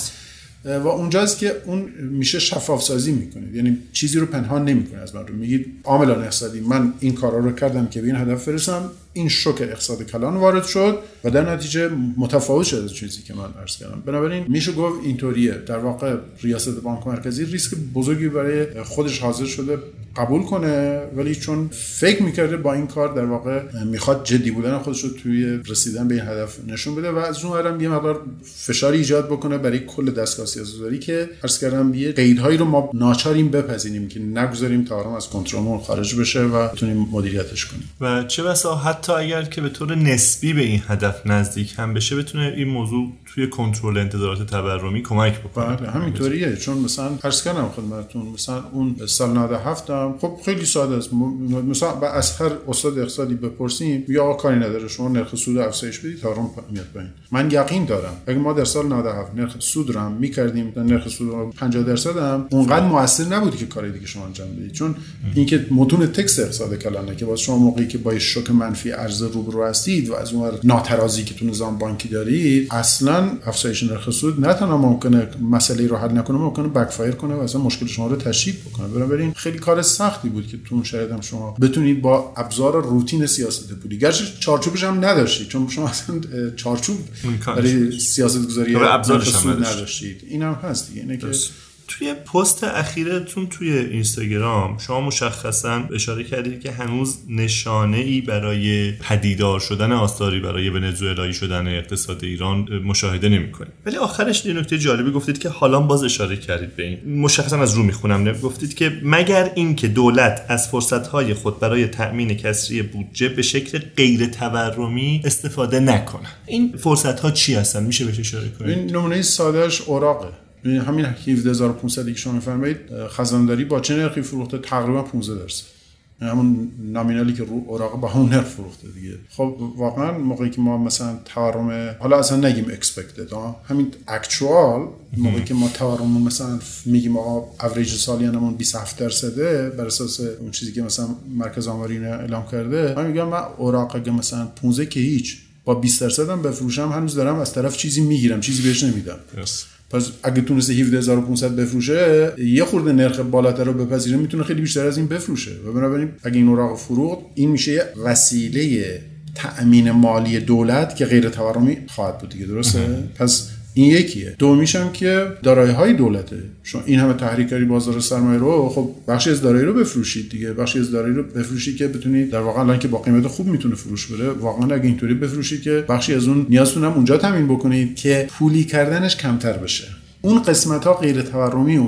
و اونجاست که اون میشه شفاف سازی میکنید، یعنی چیزی رو پنهان نمیکنید از من، رو میگید عاملان اقتصادی من این کارا رو کردم که به این هدف برسم، این شوک اقتصاد کلان وارد شد و در نتیجه متفاوت شد از چیزی که من عرض کردم. بنابراین میشه گفت اینطوریه. در واقع ریاست بانک مرکزی ریسک بزرگی برای خودش حاضر شده قبول کنه، ولی چون فکر میکرده با این کار در واقع میخواد جدی بودن خودش رو توی رسیدن به این هدف نشون بده و از اون ورم یه مقدار فشاری ایجاد بکنه برای کل دستگاه سیاستگذاری که عرض کردم یه قیدهایی رو ما ناچاریم بپذیریم که نگذاریم تورم از کنترلمون خارج بشه و بتونیم مدیریتش کنیم. و چه بسا حتی اگر که به طور نسبی به این هدف نزدیک هم بشه بتونه این موضوع توی کنترل انتظارات تورمی کمک بکنه. بله همینطوریه. چون مثلا عرض کردم خدمتتون مثلا اون سال نود و هفت هم خب خیلی ساده است. مثلا از هر استاد اقتصادی بپرسیم یا کاری نداره شما نرخ سود افزایش بدید تورم میاد پایین. من یقین دارم اگه ما در سال نود و هفت نرخ سود رو هم می‌کردیم نرخ سود رو پنجاه درصد هم اونقدر موثر نبود که کاری دیگه شما انجام بدید، چون اینکه متون تکست اقتصاد کلانه که باز شما موقعی که با شوک منفی عرضه روبرو هستید و از اون ناترازی که تو نظام بانکی دارید، اصلا افزایش نرخ سود نه تنها ممکنه مسئله رو حل نکنه، ممکنه بک فایر کنه و اصلا مشکل شما رو تشدید بکنه. بنابراین خیلی کار سختی بود که تو شاید هم شما بتونید با ابزار روتین سیاست پولی، گرچه چارچوبش هم نداشتید چون شما اصلا چارچوب برای سیاست گذاری ابزارش هم نداشتید. این هم هست دیگه. اینه که توی پست اخیرتون توی اینستاگرام شما مشخصاً اشاره کردید که هنوز نشانه‌ای برای پدیدار شدن آثاری برای ونزوئلایی شدن اقتصاد ایران مشاهده نمی‌کنید. ولی آخرش یه نکته جالبی گفتید که حالا باز اشاره کردید به این. مشخصاً از رو میخونم، گفتید که مگر اینکه دولت از فرصت‌های خود برای تأمین کسری بودجه به شکل غیر تورمی استفاده نکنه. این فرصت‌ها چی هستن؟ میشه بهش اشاره کنید؟ این نمونه سادهش اوراقه. همین هفده هزار و پانصد که شما می‌فرمایید خزانداری با چه نرخی فروخته؟ تقریبا پانزده درصد. همون نامینالی که رو اوراق با همون نرخ فروخته دیگه. خب واقعا موقعی که ما مثلا تورم، حالا اصلا نگیم expected ها، همین actual موقعی که ما تورممون مثلا میگیم آقا اوریج سالیانمون بیست و هفت درصده بر اساس اون چیزی که مثلا مرکز آماری اعلام کرده، من میگم من اوراق اگه مثلا پانزده که هیچ، با بیست درصد هم بفروشم هنوز دارم از طرف چیزی میگیرم، چیزی بهش نمیدم. yes. پس اگه تونسته هفده هزار و پانصد بفروشه، یه خورده نرخ بالاتر رو بپذیره، میتونه خیلی بیشتر از این بفروشه و بنابراین اگه این اوراق فروخت، این میشه وسیله تأمین مالی دولت که غیر تورمی خواهد بود دیگه. درسته؟ پس این یکیه. دومیش هم که دارایی‌های دولته. شما این همه تحریک کردی بازار سرمایه رو، خب بخشی از دارایی رو بفروشید دیگه، بخشی از دارایی رو بفروشید که بتونید در واقع الان که با قیمت خوب میتونه فروش بره، واقعا اگه اینطوری بفروشید که بخشی از اون نیازتون هم اونجا تامین بکنید که پولی کردنش کمتر بشه. اون قسمت‌ها غیر تورمی اون وقت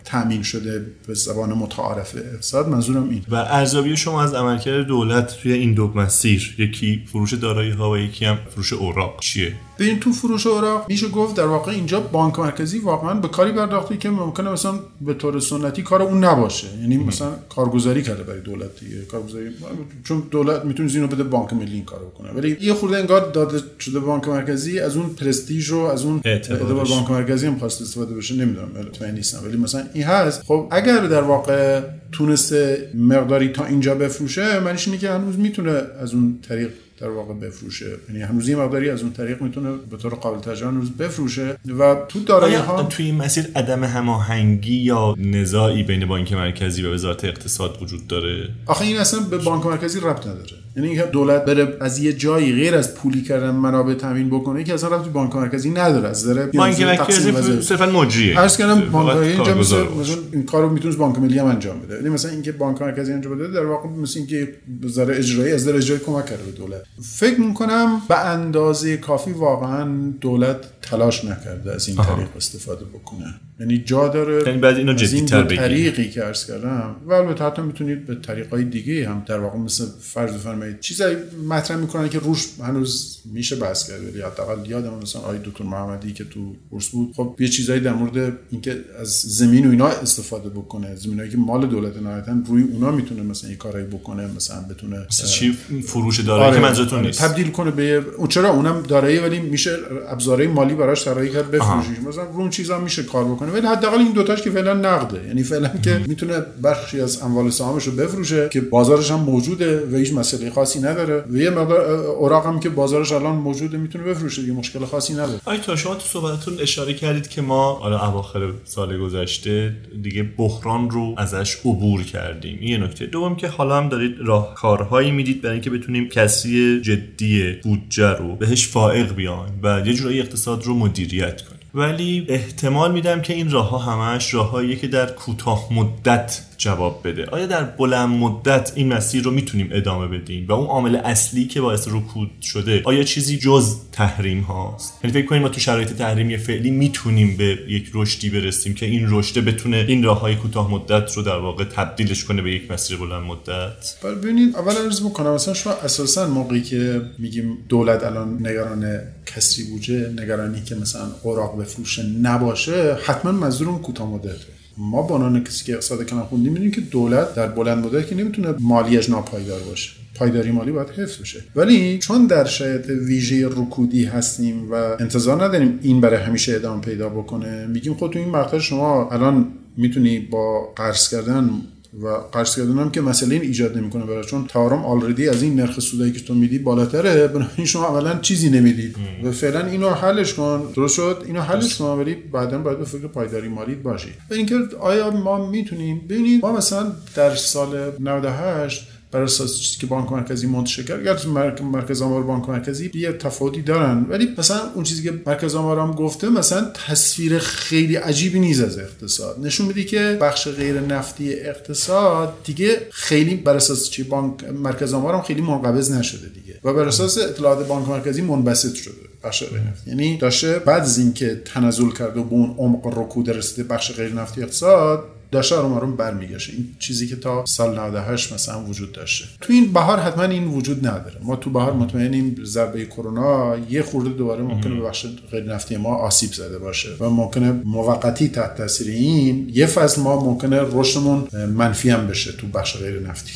تامین شده به زبان متعارف اقتصاد. منظورم این. و ارزیابی شما از عملکرد دولت توی این دو مسیر، یکی فروش دارایی‌ها و یکی هم فروش اوراق، چیه؟ ببین تو فروش اوراق میشه گفت در واقع اینجا بانک مرکزی واقعا به کاری پرداخته که ممکنه مثلا به طور سنتی کار اون نباشه، یعنی مثلا کارگزاری کرده برای دولت دیگه، کارگزاری چون دولت میتونه اینو بده بانک ملی این کارو بکنه، ولی یه خورده انگار داده شده بانک مرکزی از اون پرستیژ رو از اون اعتبار بانک مرکزی هم خواست استفاده بشه، نمیدونم مطمئن نیستم، ولی مثلا این هست. خب اگر در واقع تونسته مقداری تا اینجا بفروشه، معنیش اینه که هنوز میتونه از اون طریق در واقع بفروشه، یعنی هنوز یه مقداری از اون طریق میتونه به طور قابل توجه هنوز بفروشه. و تو دارایی‌ها توی این مسیر عدم هماهنگی یا نزاعی بین بانک مرکزی و وزارت اقتصاد وجود داره؟ آخه این اصلا به بانک مرکزی ربط نداره، یعنی اینکه دولت بره از یه جایی غیر از پولی کردن منابع تامین بکنه که اصلا ربطی بانک مرکزی نداره، از نظر بانک مرکزی صرفا مجریه. عرض کردم بانک اینجا مثلا این کارو میتونه بانک ملی هم انجام بده، یعنی مثلا اینکه بانک مرکزی انجام بده در واقع مثل اینکه وزارت اجرایی از نظر اجرایی کمک کرده به دولت. فکر میکنم به اندازه کافی واقعا دولت تلاش نکرده از این طریق استفاده بکنه، یعنی جا داره، یعنی بعد اینو جدی‌تر بگیم. طریقی که عرض کردم و البته حتی میتونید به طریقای دیگه هم در واقع مثل فرض بفرمایید چیزایی مطرح میکنن که روش هنوز میشه بحث کرد، ولی حداقل یادم مثلا آقای دکتر محمدی که تو بورس بود، خب یه چیزایی در مورد اینکه از زمین و اینا استفاده بکنه، زمینایی که مال دولت نهایتاً روی اونا میتونه مثلا این کارایی بکنه، مثلا بتونه مثلا چی فروش دارایی که منظورتون نیست تبدیل کنه به اون، چرا اونم دارایی ولی میشه ابزارهای مالی براش طراحی کرد بفروشیش، مثلا رو اون چیزا میشه کار بکنه، ولی حداقل این دوتاش که فعلا نقده، یعنی فعلا که میتونه بخشی از اموال سهامش رو بفروشه که بازارش هم موجوده و هیچ مسئله خاصی نداره، و یه مقدار اوراق هم که بازارش الان موجوده میتونه بفروشه، دیگه مشکل خاصی نداره. آیتا شما تو صحبتتون اشاره کردید که ما حالا اواخر سال گذشته دیگه بحران رو ازش عبور کردیم، این نکته. دوم که حالا هم دارید راهکارهایی میدید برای اینکه بتونیم کسری جدی بودجه رو بهش فائق بیان و یه جورایی اقتصاد رو مدیریت کنیم، ولی احتمال میدم که این راه‌ها همش راه‌هاییه که در کوتاه مدت جواب بده. آیا در بلند مدت این مسیر رو میتونیم ادامه بدیم و اون عامل اصلی که باعث رکود شده آیا چیزی جز تحریم هاست؟ یعنی فکر کنیم ما تو شرایط تحریمی فعلی میتونیم به یک رشدی برسیم که این رشد بتونه این راه‌های کوتاه مدت رو در واقع تبدیلش کنه به یک مسیر بلند مدت؟ ببینید اول عرض بکنم مثلا شما اساسا موقعی که میگیم دولت الان نگران کسری بودجه، نگرانی که مثلا اوراق بفروشه نباشه، حتما منظورم کوتاه مدته. ما با عنوان کسی که اقتصاد کلان خوندیم می‌بینیم که دولت در بلند مدت که نمیتونه مالیش ناپایدار باشه، پایداری مالی باید حفظ بشه، ولی چون در شرایط ویژه رکودی هستیم و انتظار نداریم این برای همیشه ادامه پیدا بکنه، میگیم خود تو این مقطع شما الان میتونی با قرض کردن و قرض کردن هم که مسئله این ایجاد نمیکنه، برای چون تورم آلردی از این نرخ سودایی که تو میدی بالاتره، بنابراین شما اولا چیزی نمیدید و فعلا اینو حلش کن، درست شد اینو حلش کن، ولی بعداً باید به فکر پایداری مالی باشی. و اینکه آیا ما میتونیم ببینید ما مثلا در سال نود و هشت بر اساس چیزی که بانک مرکزی منتشر کرد، یا مرکز آمار بانک مرکزی یه تفاوتی دارن، ولی مثلا اون چیزی که مرکز آمار هم گفته مثلا تصویر خیلی عجیبی نیست از اقتصاد، نشون میده که بخش غیر نفتی اقتصاد دیگه خیلی بر اساس چی بانک مرکز آمار هم خیلی منقبض نشده دیگه و بر اساس اطلاعات بانک مرکزی منبسط شده بخش غیر نفتی، یعنی داشته بعد از اینکه تنزل کرده و به اون عمق رکود رسیده بخش غیر نفتی اقتصاد داشته آروم آروم برمیگشه، این چیزی که تا سال نود و هشت مثلا وجود داشته. تو این بهار حتما این وجود نداره، ما تو بهار مطمئنیم ضربه کرونا یه خورده دوباره ممکنه به بخش غیر نفتی ما آسیب زده باشه و ممکنه موقتی تحت تاثیر این یه فصل ما ممکنه رشدمون منفی هم بشه تو بخش غیر نفتی.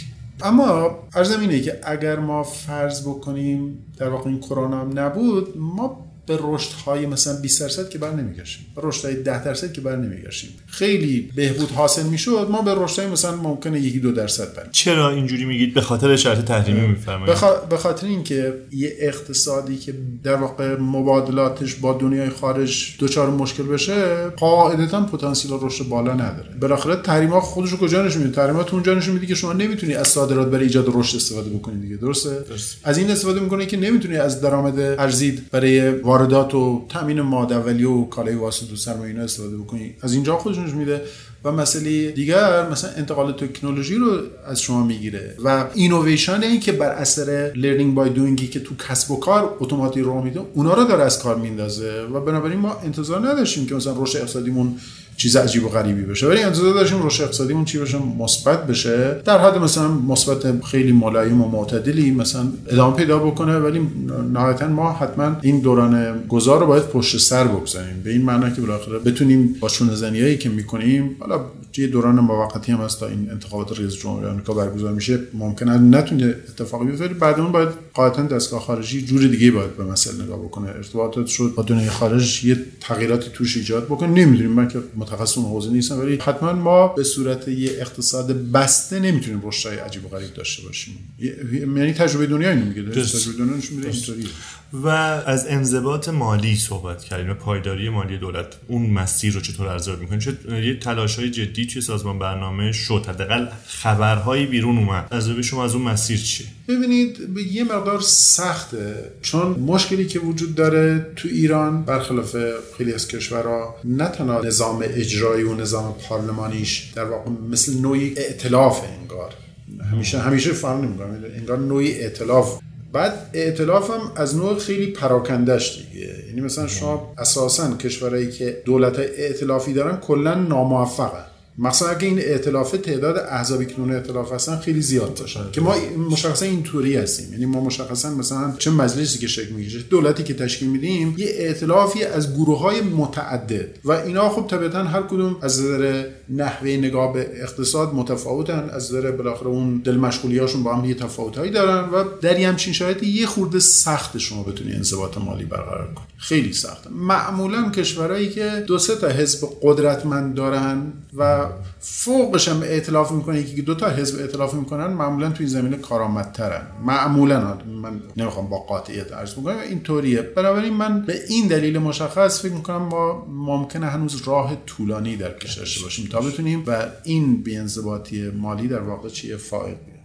اما عرضم اینه که اگر ما فرض بکنیم در واقع این کرونا هم نبود، ما به رشدهای مثلا بیست درصد که بر نمیگشیم، به رشدهای ده درصد که بر نمیگشیم، خیلی بهبود حاصل میشد، ما به رشدهای مثلا ممکنه یکی دو درصد بریم. چرا اینجوری میگید؟ به خاطر شرط تحریمی میفرمایید؟ بخ... به خاطر اینکه یه اقتصادی که در واقع مبادلاتش با دنیای خارج دچار مشکل بشه قاعدتاً پتانسیل رشد بالا نداره. بالاخره تحریم‌ها خودش رو کجا نشون میده؟ تحریم‌ها اونجا نشون میده که شما نمیتونی از صادرات برای ایجاد رشد استفاده بکنی دیگه، درسته؟ درست. از این استفاده میکنه که نمیتونی از درآمد ارزی برای واردات و تامین ماده اولیه و کالای واسطه و سرمایه اینا استفاده بکنی، از اینجا خودش نشون میده. و مسئله دیگر مثلا انتقال تکنولوژی رو از شما میگیره و اینویشن این که بر اثر لرنینگ بای دوینگی که تو کسب و کار اتوماتیک راه میده اونا رو داره از کار میندازه و بنابراین ما انتظار نداشتیم که مثلا رشد اقتصادیمون چیز عجیب و غریبی بشه، ولی انتظار داشتیم رشد اقتصادیمون چی بشه؟ مثبت بشه، در حد مثلا مثبت خیلی ملایم و معتدلی مثلا ادامه پیدا بکنه، ولی نهایتا ما حتما این دوران گذار رو باید پشت سر بگذاریم، به این معنی که بالاخره بتونیم با چونه‌زنیایی که می‌کنیم، حالا یه دوران موقتی هم هست تا این انتخابات رئیس جمهوری آمریکا برگزار میشه، ممکنه نتونه اتفاقی بیفته، بعد اون باید قاطعاً دستگاه خارجی جور دیگه باید به مسئله نگاه بکنه، ارتباطات شد با دنیای خارج یه تغییراتی توش ایجاد بکنه. نمیدونیم، من که متخصص اون حوزه نیستم، ولی حتما ما به صورت یه اقتصاد بسته نمیتونیم رشدای عجیب و غریب داشته باشیم، یعنی تجربه دنیا اینو میگه، تجربه دنیا نشون میده اینطوریه. و از انضباط مالی صحبت کردیم، پایداری مالی دولت، اون مسیر رو چطور ارزیابی می‌کنید؟ چه یه تلاش‌های جدی توی سازمان برنامه شد، حداقل خبرهایی بیرون اومد، ارزیابی شما از اون مسیر چیه؟ ببینید یه مقدار سخته، چون مشکلی که وجود داره تو ایران برخلاف خیلی از کشورها، نه تنها نظام اجرایی و نظام پارلمانیش در واقع مثل نوعی ائتلاف، انگار همیشه همیشه فرق نمی‌کنه، انگار نوعی ائتلاف. بعد ائتلاف هم از نوع خیلی پراکنده‌اش دیگه، یعنی مثلا شما اساساً کشورهایی که دولت‌های ائتلافی دارن کلاً ناموفقن، مثلا اگه این ائتلاف تعداد احزابی که اون ائتلاف هستن خیلی زیاد باشه، که ما مشخصا اینطوری هستیم، یعنی ما مشخصا مثلا چه مجلسی که شکل میگیره، دولتی که تشکیل میدیم، یه ائتلافی از گروه‌های متعدد و اینا خب طبیعتاً هر کدوم از نظر نحوه نگاه به اقتصاد متفاوتن، از نظر بالاخره اون دل مشغولیاشون با هم یه تفاوتایی دارن و در همچین شرایطی یه خورده سخت شما بتونی انضباط مالی برقرار کنی، خیلی سخته. معمولاً کشورهایی که دو سه تا حزب قدرتمند دارن و فوقش هم ائتلاف میکنه، یکی دو تا حزب ائتلاف میکنن، معمولا تو این زمینه کارآمدترن، معمولا. من نمیخوام با قاطعیت عرض بکنم اینطوریه. بنابراین من به این دلیل مشخص فکر میکنم ما ممکنه هنوز راه طولانی در پیش داشته باشیم تا بتونیم و این بی‌انضباطی مالی در واقع چیه فائق بیاد.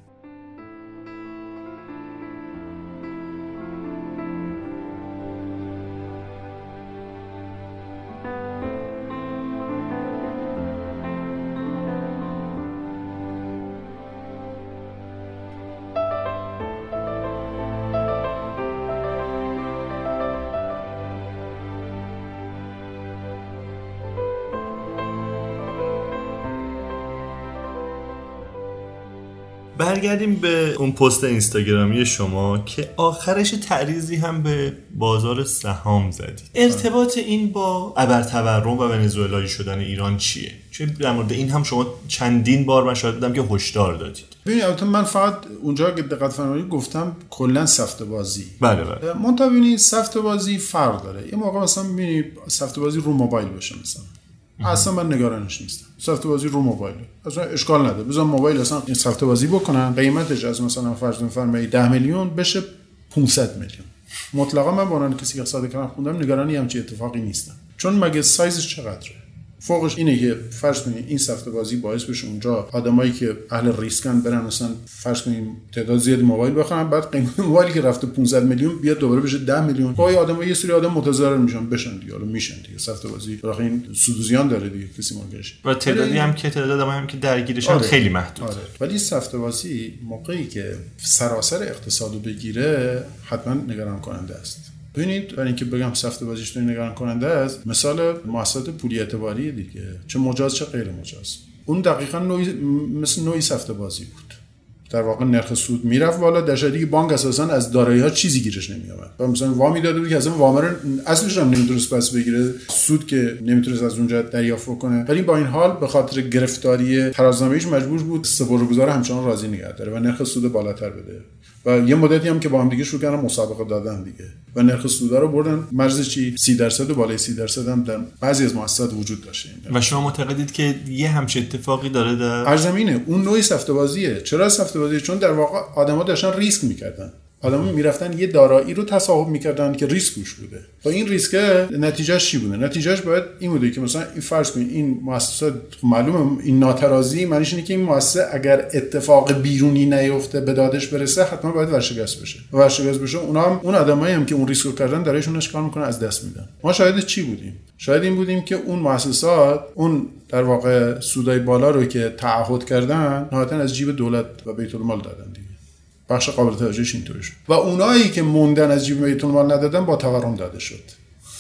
برگردیم به اون پست اینستاگرامی شما که آخرش تعریضی هم به بازار سهام زدید. ارتباط این با ابرتورم و ونزوئلایی شدن ایران چیه؟ چون در مورد این هم شما چندین بار من شاهد بودم که هشدار دادید. ببینید البته من فقط اونجا که دقت فرمایید گفتم کلا سفته بازی. بله بله. منتها ببینید سفته بازی فرق داره. یه موقع مثلا ببینید سفته بازی رو موبایل باشه مثلا. اصلا من نگرانش نیستم. سفته بازی رو موبایل اصلا اشکال نداره. بذار موبایل اصلا این سفته بازی بکنن، قیمتش از مثلا فرض بفرمایید ده میلیون بشه پانصد میلیون. مطلقا من با اون کسی که اقتصاد کردم خوندم نگرانی همچین اتفاقی نیستم. چون مگه سایزش چقدره؟ فوقش اینه که فرض کنید این سفته بازی باعث بشه اونجا آدمایی که اهل ریسکن برن مثلا فرض کنید تعداد زیادی موبایل بخرن، بعد قیمت موبایلی که رفته پانصد میلیون بیاد دوباره بشه ده میلیون. پای آدمای یه سری آدم متضرر میشن بشن دیگه، حالا میشن دیگه. سفته بازی بالاخره این سود و زیان داره دیگه، کسی مارکش و تعدادی هم که تعداد آدمایی هم که درگیرشن آره. خیلی محدود. آره. ولی سفته بازی موقعی که سراسر اقتصادو بگیره حتما نگران کننده است. ببینید برای اینکه بگم سفته بازیش تو نگران کننده است، مثال مؤسسات پولی اعتباری دیگه، چه مجاز چه غیر مجاز، اون دقیقاً نوعی مثل نوعی سفته بازی بود. در واقع نرخ سود میرفت بالا، در شرایطی که بانک اساساً از دارایی‌ها چیزی گیرش نمی‌آمد. و مثلا وامی داده بود که اصلا وام رو اصلش هم نمی‌تونست پس بگیره، سود که نمی‌تونست از اونجا دریافت کنه، ولی با این حال به خاطر گرفتاری ترازنامه‌ایش مجبور بود سپرده‌گذار همچنان راضی نگه داره و نرخ سود بالاتر بده. و یه مدتی هم که با هم دیگه شروع کردن مسابقه دادن دیگه و نرخ سودا رو بردن مرز چی سی درصد و بالای سی درصد هم در بعضی از مؤسسات وجود داشته. و شما معتقدید که یه همچین اتفاقی داره در ارزمینه؟ اون نوعی سفته بازیه. چرا سفته بازیه؟ چون در واقع آدما داشتن ریسک میکردن. آدما میرفتن یه دارایی رو تصاحب میکردن که ریسک روش بوده. و این ریسک نتیجهش چی بوده؟ نتیجهش باید این بوده که مثلا این فرض کنید این مؤسسات معلومه این ناترازی معنیش اینه که این مؤسسه اگر اتفاق بیرونی نیفته به دادش برسه حتما باید ورشکست بشه. و ورشکست بشه اونا هم اون آدمایی هم که اون ریسک رو کردن درایشون اشکال میکنه از دست میدن. ما شاهد چی بودیم؟ شاید این بودیم که اون مؤسسات اون در واقع سودای بالا رو که تعهد کردن نهایتاً از جیب دولت و بیت المال دادن دیگه. بخش قابل توجهش اینطوری شد و اونایی که موندن از جیب بیت المال ندادن با تورم داده شد.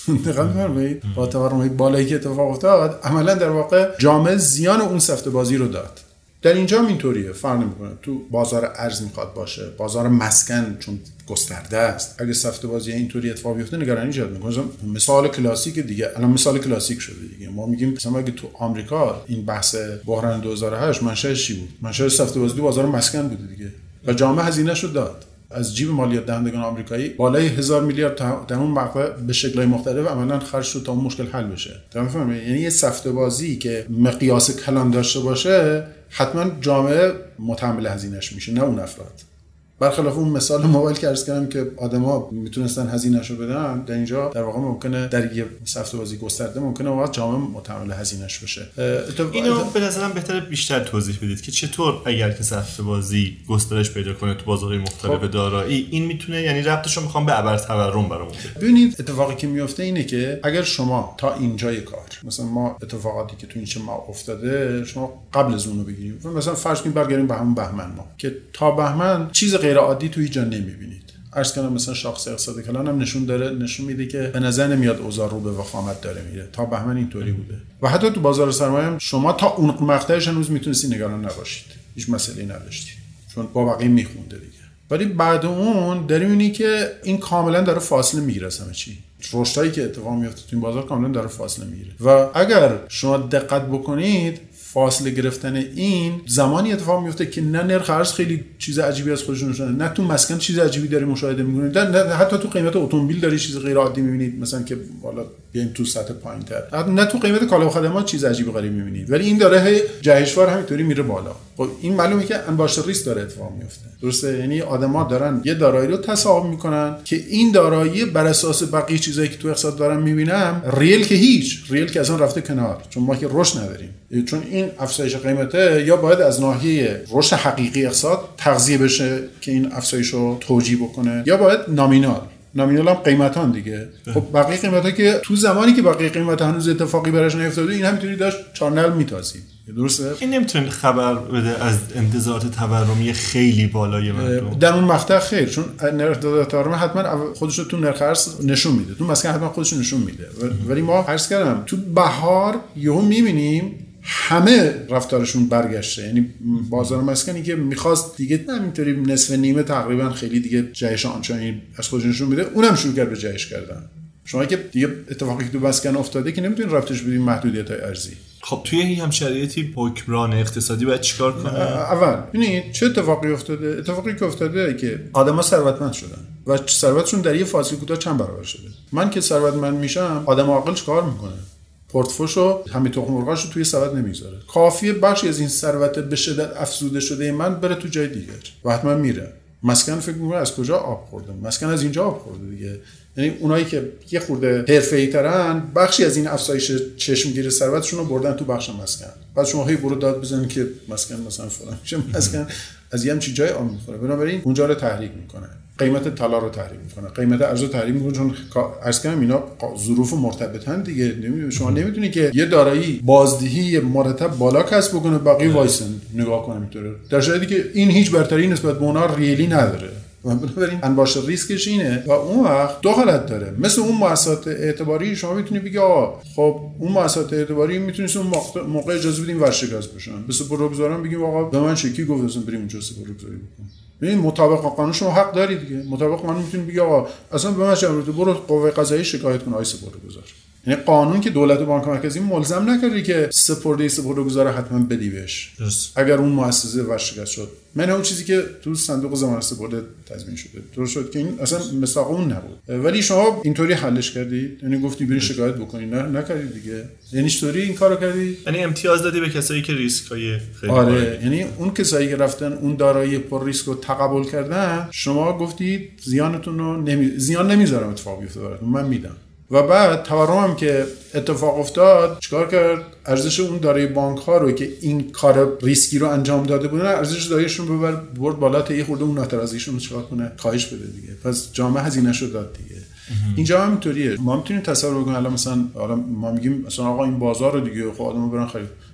دقیقاً می‌فرمایید. با تورم بالایی که اتفاق افتاد عملاً در واقع جامعه زیان اون سفته بازی رو داد. در اینجا هم اینطوریه، فرق نمی‌کنه تو بازار ارز میخواد باشه، بازار مسکن چون گسترده است، اگه سفته بازی اینطوری اتفاق بیفته نگرانی ایجاد می‌کنه. مثال کلاسیک دیگه الان مثال کلاسیک شده دیگه، ما میگیم مثلا اگه تو آمریکا این بحث بحران دو هزار و هشت منشأش چی بود؟ منشأش سفته بازی تو بازار مسکن بوده دیگه و جامعه هزینه‌شو داد. از جیب مالیات دهندگان آمریکایی بالای هزار میلیارد در اون مقطع به شکل‌های مختلف عملاً خرج شد تا اون مشکل حل بشه. می‌فهمید؟ یعنی یه سفته بازی که مقیاس کلان داشته باشه حتما جامعه متحمل هزینه‌اش میشه، نه اون افراد. برخلاف اون مثال موبایل که عرض کردم که آدما میتونستن هزینه‌شو بدن، در اینجا در واقع ممکنه در یه سفته بازی گسترده ممکنه واقعا جامعه متحمل هزینه‌اش بشه. اینو به نظرم بهتره بیشتر توضیح بدید که چطور اگر که سفته بازی گسترش پیدا کنه تو بازارهای مختلف خب. دارایی این میتونه، یعنی ربطشو میخوام به ابر تورم برامون ببینید. اتفاقی که میفته اینه که اگر شما تا اینجای کار مثلا ما اتفاقاتی که تو این چه ما افتاده شما قبل از اونو بگیریم، مثلا فرض کنید برگردیم به همون بهمن ما که تا بهمن چیز غیر عادی تو هیچ جا نمی‌بینید. عرض کنم مثلا شاخص اقتصاد کلان هم نشون داره نشون میده که به نظر نمیاد اوضاع رو به وخامت داره میره. تا بهمن اینطوری بوده و حتی تو بازار سرمایه هم شما تا اون مقطعش هنوز میتونستید نگران نباشید، هیچ مسئله‌ای نداشتید چون با بقیه میخونده دیگه. ولی بعد اون داریم اینی که این کاملا داره فاصله میگیره، همه چی رشدایی که اتفاق میفته تو این بازار کاملا داره فاصله میگیره و اگر شما دقت بکنید فاصله گرفتن این زمانی اتفاق میفته که نه نرخ ارز خیلی چیز عجیبی از خودش نشونه، نه تو مسکن چیز عجیبی داری مشاهده میکنید، نه حتی تو قیمت اتومبیل داری چیز غیر عادی میبینید، مثلا که بالا بیایم تو سطح پایین‌تر، نه تو قیمت کالا و خدمات چیز عجیبی غریبی میبینید، ولی این داره جهشوار همینطوری میره بالا. خب این معلومه که انباشته ریسک داره اتفاق میفته، درسته؟ یعنی آدما دارن یه دارایی رو تصاحب میکنن که این دارایی بر اساس بقیه چیزایی که تو اقتصاد دارن میبینم ریل که هیچ ریل که اصلا رفته کنار، چون ما که رشد نداریم، چون این افزایش قیمته یا باید از ناحیه رشد حقیقی اقتصاد تغذیه بشه که این افزایش رو توجیه بکنه، یا باید نامینال نامینال هم قیمتان دیگه. خب بقیه قیمتا که تو زمانی که بقیه قیمتا هنوز اتفاقی براش نیفتاده این همینطوری داشت چارنل میتازید، درسته؟ این نمیتونه خبر بده از انتظارات تورمی خیلی بالای مردم در اون مقطع، خیر، چون نرخ تورم حتما خودش رو تو نرخ ارز نشون میده، تو مسکن حتما خودش نشون میده، ولی ما عرض کردم تو بهار یهو میبینیم همه رفتارشون برگشته. یعنی بازار مسکنی که میخواست دیگه همینطوری نصف نیمه تقریبا خیلی دیگه جهش آنچنانی از خودش نشون میده، اونم شروع کرد به جهش کردن. شما که دیگه اتفاقی که تو مسکن افتاده که نمیتونید ربطش بدید محدودیت‌های ارزی. خب توی این هم شرایطی حکمران اقتصادی باید چیکار کنه؟ اول ببینید چه اتفاقی افتاده. اتفاقی که افتاده که آدما ثروتمند شدن و ثروتشون در یه فاصله کوتاه چند برابر شده. من که ثروتمند میشم، آدم عاقل چیکار میکنه؟ پورتفوشو همین تخم مرغاشو توی ثروت نمیذاره. کافیه بخشی از این ثروت به شدت افزوده شده من بره تو جای دیگر و حتما میره. مسکن فکر میکنه از کجا آب خورده؟ مسکن از اینجا آب خورده دیگه. یعنی اونایی که یه خورده حرفه‌ای ترن بخشی از این افزایش چشمگیر ثروتشون رو بردن تو بخش مسکن. بعد شما هی برو داد بزنید که مسکن مثلا فلان میشه، مسکن از یه همچین جای آب میخوره، بنابراین اونجا رو تحریک میکنه، قیمت طلا رو تحریم میکنه، قیمت ارز رو تحریم میکنه، چون عرض کردم اینا ظروف مرتبطن دیگه. نمیدونی شما نمیتونی که یه دارایی بازدهی مرتب بالا کسب بکنه بقیه وایسن نگاه کنه اینطوره، در شرایطی که این هیچ برتری نسبت به اونها ریلی نداره. بنابراین انباشته ریسکش اینه و اون وقت دو حالت داره. مثل اون مؤسسات اعتباری شما میتونی بگی آقا خب اون مؤسسات اعتباری میتونید اون موقع اجازه بدیم ورشکست بشن، به سپرگزاران بگیم آقا به من چکی گفت اصلا بریم اونجا سپرگزاری بکن. ببین مطابق قانون شما حق داری دیگه. مطابق قانون میتونی بگی آقا اصلا به من چه امر برو قوه قضاییه شکایت کن آی سپرگزار. یعنی قانون که دولت و بانک مرکزی ملزم نکرده که سپرده سپرگزار حتما بدی بهش اگر اون مؤسسه ورشکست شد. من اون چیزی که تو صندوق ضمانت سپرده تضمین شده درست شد که این اصلا مصداق اون نبود، ولی شما اینطوری حلش کردید، یعنی گفتی برید شکایت بکنید، نه نکردید دیگه. یعنی چطوری این کارو کردی؟ یعنی امتیاز دادی به کسایی که ریسکای خیلی آره باره. یعنی اون کسایی که رفتن اون دارایی پر ریسک رو تقبل کردن، شما گفتید زیانتون رو نمی... زیان نمیذارم اتفاق بیفته براتون، من میدم. و بعد تورم هم که اتفاق افتاد چیکار کرد؟ ارزش اون دارایی بانک ها رو که این کار ریسکی رو انجام داده بودن ارزش داراییشون ببر برد بالا تا یه خورده اون ناترازیشون رو چیکار کنه؟ کاهش بده دیگه. پس جامعه هزینه‌اش رو داد دیگه. اینجا هم اینطوریه. ما میتونیم تصور بکنیم الان مثلا حالا ما میگیم مثلا آقا این بازار رو دیگه خب آدمو برن خرید.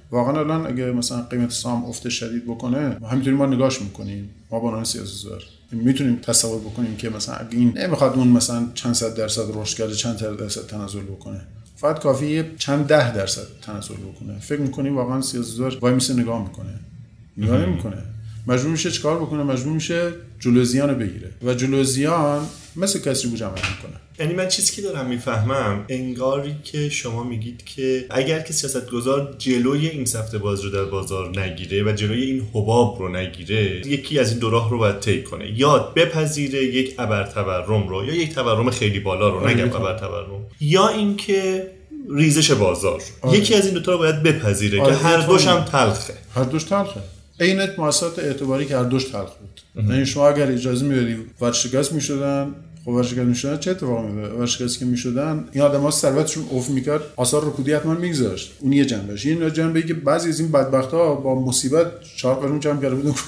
واقعا الان اگه مثلا قیمت سهام افت شدید بکنه همینطوری ما نگاش میکنیم، ما با عنوان سیاستگزار میتونیم تصور بکنیم که مثلا اگه این نمیخواد اون مثلا چند صد درصد رشد کرده چند درصد تنزل بکنه، فقط کافیه چند ده درصد تنزل بکنه، فکر میکنیم واقعا سیاستگزار وای میسه نگاه میکنه؟ نگاه نمیکنه، مجبور میشه چیکار بکنه؟ مجبور میشه جلوی زیان بگیره و جلوی زیان مثل کسری بوج عمل میکنه. یعنی من چیزی که دارم میفهمم انگاری که شما میگید که اگر که سیاستگزار جلوی این سفته باز رو در بازار نگیره و جلوی این حباب رو نگیره، یکی از این دو راه رو باید طی کنه، یا بپذیره یک ابرتورم رو یا یک تورم خیلی بالا رو، نگم ابرتورم، یا اینکه ریزش بازار. آره. یکی از این دو تا رو باید بپذیره. آره. که هر دوش هم تلخه. هر دوش تلخه. عینت مؤسسات اعتباری که هر دوش تلخ بود. یعنی شما اگر اجازه میدادی ورشکست میشدن، خب ورشکست میشدن چه اتفاقی میفته؟ ورشکست که میشدن این آدم‌ها ثروتشون افت میکرد، آثار رکودی حتما میگذاشت. اون یه جنبهش. این جنبه‌ای که بعضی از این بدبخت‌ها با مصیبت چهار قرون جمع کرده بودن.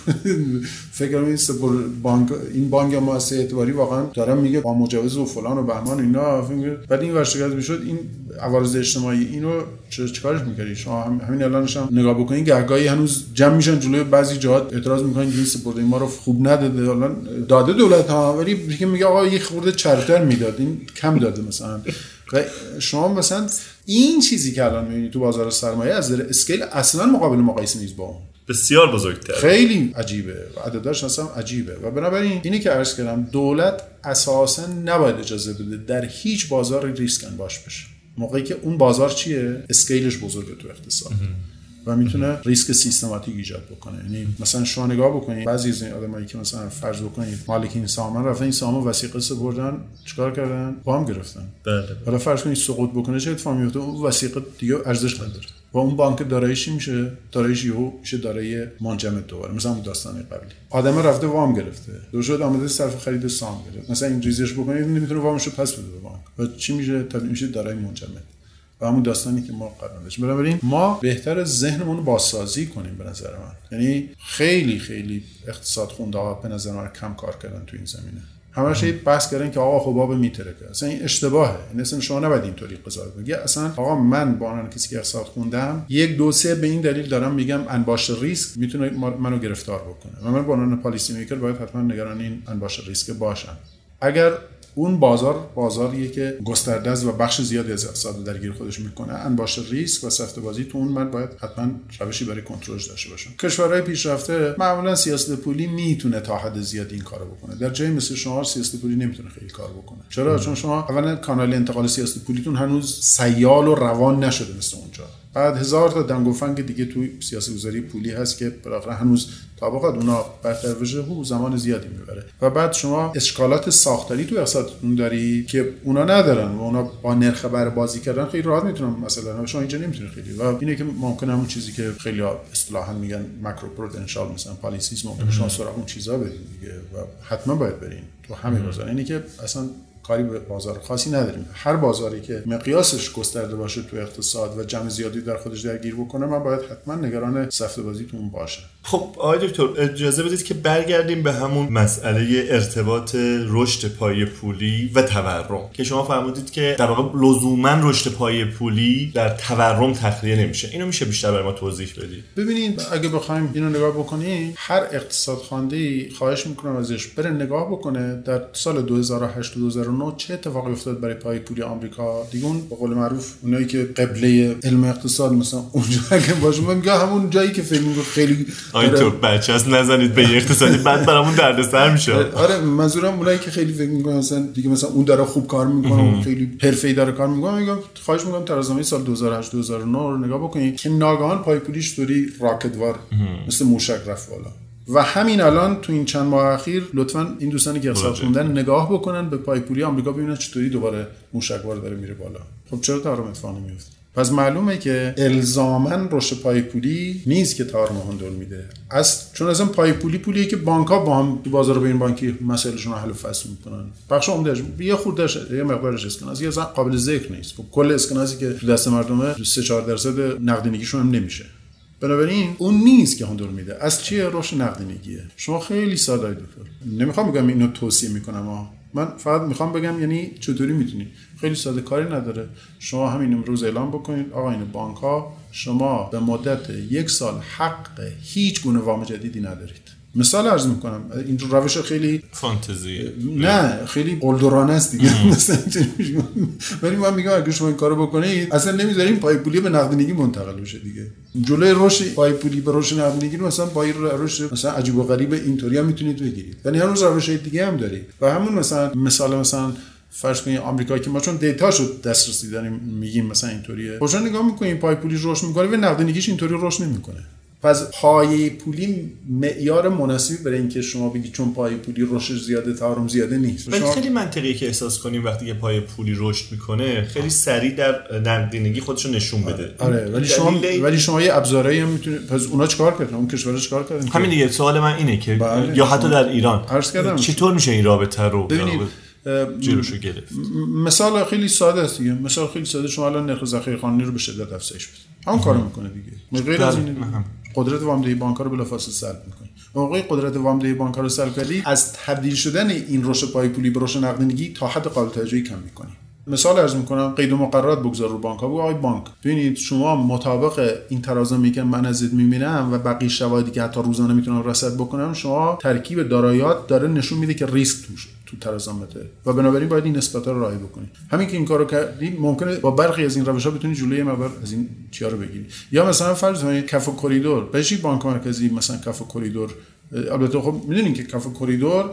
فکر کنم این بانک این بانک مؤسسه اعتباری واقعا دارم میگه با مجوز و فلان و بهمان اینا، بعد این ورشکست میشد، این عوارض اجتماعی اینو چیکارش می‌کردی؟ شما هم همین الانش هم نگاه بکنین گهگاهی هنوز جمع میشن جلوی بعضی جهات اعتراض میکنن این سپرده ما رو خوب نداده، الان داده دولت ها، ولی میگه میگه آقا یه خورده چرتر میداد، این کم داده مثلا. و شما مثلا این چیزی که الان میبینید تو بازار سرمایه از نظر اسکیل اصلا مقابل مقایسه نیست با اون، بسیار بزرگتر، خیلی عجیبه و عدداش اصلا عجیبه. و بنابراین اینی که عرض کردم دولت اساسا نباید اجازه بده در هیچ بازار ریسک انباش بشه، موقعی که اون بازار چیه؟ اسکیلش بزرگه تو اقتصاد و میتونه ریسک سیستماتیک ایجاد بکنه. یعنی مثلا شما نگاه بکنید بعضی از این آدمایی که مثلا فرض بکنید مالکین سهام رفتن این سهامو وثیقه سپردن، چیکار کردن؟ وام گرفتن. بله. حالا فرض کنید سقوط بکنه چه اتفاقی میفته؟ اون وثیقه دیگه ارزش نداره و اون بانک داراییش میشه، داراییش یهو میشه دارایی منجمد دوباره، مثلا اون داستان قبلی. آدم رفته وام گرفته، دو شد آمده صرف خرید سهام گرفت، مثلا این ریزش بکنید نمیتونه وامشو پس بده به بانک و چی میشه؟ تبدیل میشه دارایی منجمد و همون داستانی که ما قرار داشتیم. بنابراین ما بهتر ذهنمون رو بازسازی کنیم به نظر من. یعنی خیلی خیلی اقتصاد خونده‌ها به نظر من کم کار کردن تو این زمینه. همش یه بحث کردن که آقا حباب میترکه، اصلا این اشتباهه. این اصلا شما نباید اینطوری قضاوت بگی. اصلا آقا من با عنوان کسی که اقتصاد خوندم یک دو سه به این دلیل دارم میگم انباشت ریسک میتونه منو گرفتار بکنه و من با عنوان پالیسی میکر باید حتما نگران این انباشت ریسک باشم. اگر اون بازار بازاریه که گسترده است و بخش زیادی از اقتصاد درگیر خودش میکنه، انباشت ریسک و سفته بازی تو اون من باید حتما روشی برای کنترلش داشته باشم. کشورهای پیشرفته معمولا سیاست پولی میتونه تا حد زیادی این کارو بکنه. در جایی مثل شما سیاست پولی نمیتونه خیلی کار بکنه. چرا؟ چون شما اولا کانال انتقال سیاست پولیتون هنوز سیال و روان نشده مثل اونجا. بعد هزار تا دنگ و فنگ دیگه توی سیاست‌گذاری پولی هست که بالاخره هنوز طبقات اونا برتر بشه و زمان زیادی میبره. و بعد شما اشکالات ساختاری تو اقتصادتون داری که اونا ندارن و اونا با نرخ بر بازی کردن خیلی راحت میتونن، مثلا شما اینجا نمیتونی خیلی. و اینه که ممکنه همون چیزی که خیلی اصطلاحاً میگن ماکرو پرودنشال مثلا پالیسیسم ممکنه شما سراغ اون چیزا برید دیگه و حتما باید برین تو همه بازار. اینه که اصلا کاری به بازار خاصی نداریم. هر بازاری که مقیاسش گسترده باشه تو اقتصاد و جمع زیادی در خودش درگیر بکنه من باید حتما نگران سفته بازی تو اون باشه. خب آقای دکتر اجازه بدید که برگردیم به همون مسئله ارتباط رشد پایه پولی و تورم که شما فرمودید که در واقع لزوما رشد پایه پولی در تورم تخلیه نمیشه. اینو میشه بیشتر برای ما توضیح بدید؟ ببینید اگه بخوایم اینو نگاه بکنیم، هر اقتصاد خوانده خواهش میکنم ازش بره نگاه بکنه در سال دو هزار و هشت و دو هزار و نه چه اتفاقی افتاد برای پایه پولی آمریکا. دیگه اون به قول معروف اونایی که قبله علم اقتصاد مثلا اونجا که باشه میگه همون جایی که فکر میکنه خیلی آی تو بچه هست نزنید به اقتصادی بعد برامون دردسر میشه. آره منظورم اونایی که خیلی فکر میکنن مثلا دیگه مثلا اون داره خوب کار میکنه اون خیلی حرفه‌ای داره کار میکنه، میگم خواهش میکنم ترازنامه سال دو هزار و هشت دو هزار و نه رو نگاه بکنید که ناگهان پایه پولیش طوری راکتوار مثل موشک رفت بالا. و همین الان تو این چند ماه اخیر لطفاً این دوستانی که اقتصاد خوندن نگاه بکنن به پایه پولی آمریکا ببینن چطوری دوباره موشکوار داره میره بالا. خب چرا تورم اتفاق نمیفته؟ پس معلومه که الزاماً رشد پایه پولی نیست که تورم هندل میده. از چون اصلا پایه پولی پولیه که بانک‌ها با هم تو بازار بین بانکی مسائلشون رو حل و فصل میکنن. بخش عمدهش یه خوردهش یه مقدارش اسکناسی اصلا قابل ذکر نیست. خب کل اسکناسی که تو دست مردمه سه چهار درصد نقدینگیشون هم نمیشه. بنابراین اون نیست که هندل میده. از چیه؟ رشد نقدینگیه. شما خیلی ساده دکتر. نمیخوام بگم اینو توصیه میکنم ها. من فقط میخوام بگم یعنی چطوری میتونی، خیلی ساده، کاری نداره. شما همین امروز اعلام بکنید آقا این بانک ها شما به مدت یک سال حق هیچ گونه وام جدیدی ندارید. مثال عرض میکنم، این روش خیلی فانتزی نه خیلی قلدرانه است دیگه مثلا ولی من میگم اگه شما این کارو بکنید اصلا نمیذاریم پای پولی به نقدینگی منتقل بشه دیگه. جلوی رشد پای پولی به رشد نقدینگی مثلا با رشد مثلا عجیب و غریب اینطوری هم میتونید بگیرید، یعنی هر روز روش دیگه هم دارید. و همون مثلا مثال مثلا فرض کنید آمریکا که ما چون دیتاشو دسترسی داریم میگیم مثلا اینطوریه، خوشا نگاه میکنیم پای پولی رشد میکنه و نقدینگیش اینطوری رشد نمیکنه. پس پای پولی معیار مناسبی برای اینکه شما بگید چون پای پولی رشد زیاده تورم زیاده نیست. ولی خیلی منطقیه که احساس کنیم وقتی که پای پولی رشد میکنه خیلی سریع در نقدینگی خودشو نشون بده. آره ولی شما ولی شما یه ابزارایی هم میتونید، پس اونا چیکار کردن، اون کشورها چیکار کردن؟ همین دیگه. سوال من اینه که بله. یا حتی در ایران عرض کردم چطور میشه این رابطه رو ببینید جلوشو گرفت؟ مثال خیلی ساده است دیگه. مثال خیلی ساده، شما الان نرخ ذخیره خانگی رو به شدت افزایش بدید، همون کارو میکنه دیگه. غیر از این قدرت وامدهی بانک‌ها رو بلافاصله سلب می‌کنه. موقعی قدرت وامدهی بانک‌ها رو سلب کردی، از تبدیل شدن این رشد پای پولی به رشد نقدینگی تا حد قابل توجهی کم می‌کنی. مثال عرض می‌کنم، قید و مقررات بگذار رو بانک‌ها. بگو آقای بانک ببینید شما مطابق این ترازمی که من ازت می‌بینم و بقیه شواهدی که حتی روزانه میتونم رصد بکنم، شما ترکیب داراییات داره نشون میده که ریسک توش تو ترازمته و بنابراین باید این نسبت‌ها رو رعایت بکنید. همین که این کارو کردی ممکنه با برخی از این روش‌ها بتونید جلوی مبر از این چیا رو بگیرید. یا مثلا فرض کنید کف و کریدور بهش بانک مرکزی مثلا کف و کریدور، البته خب میدونین که کف و کریدور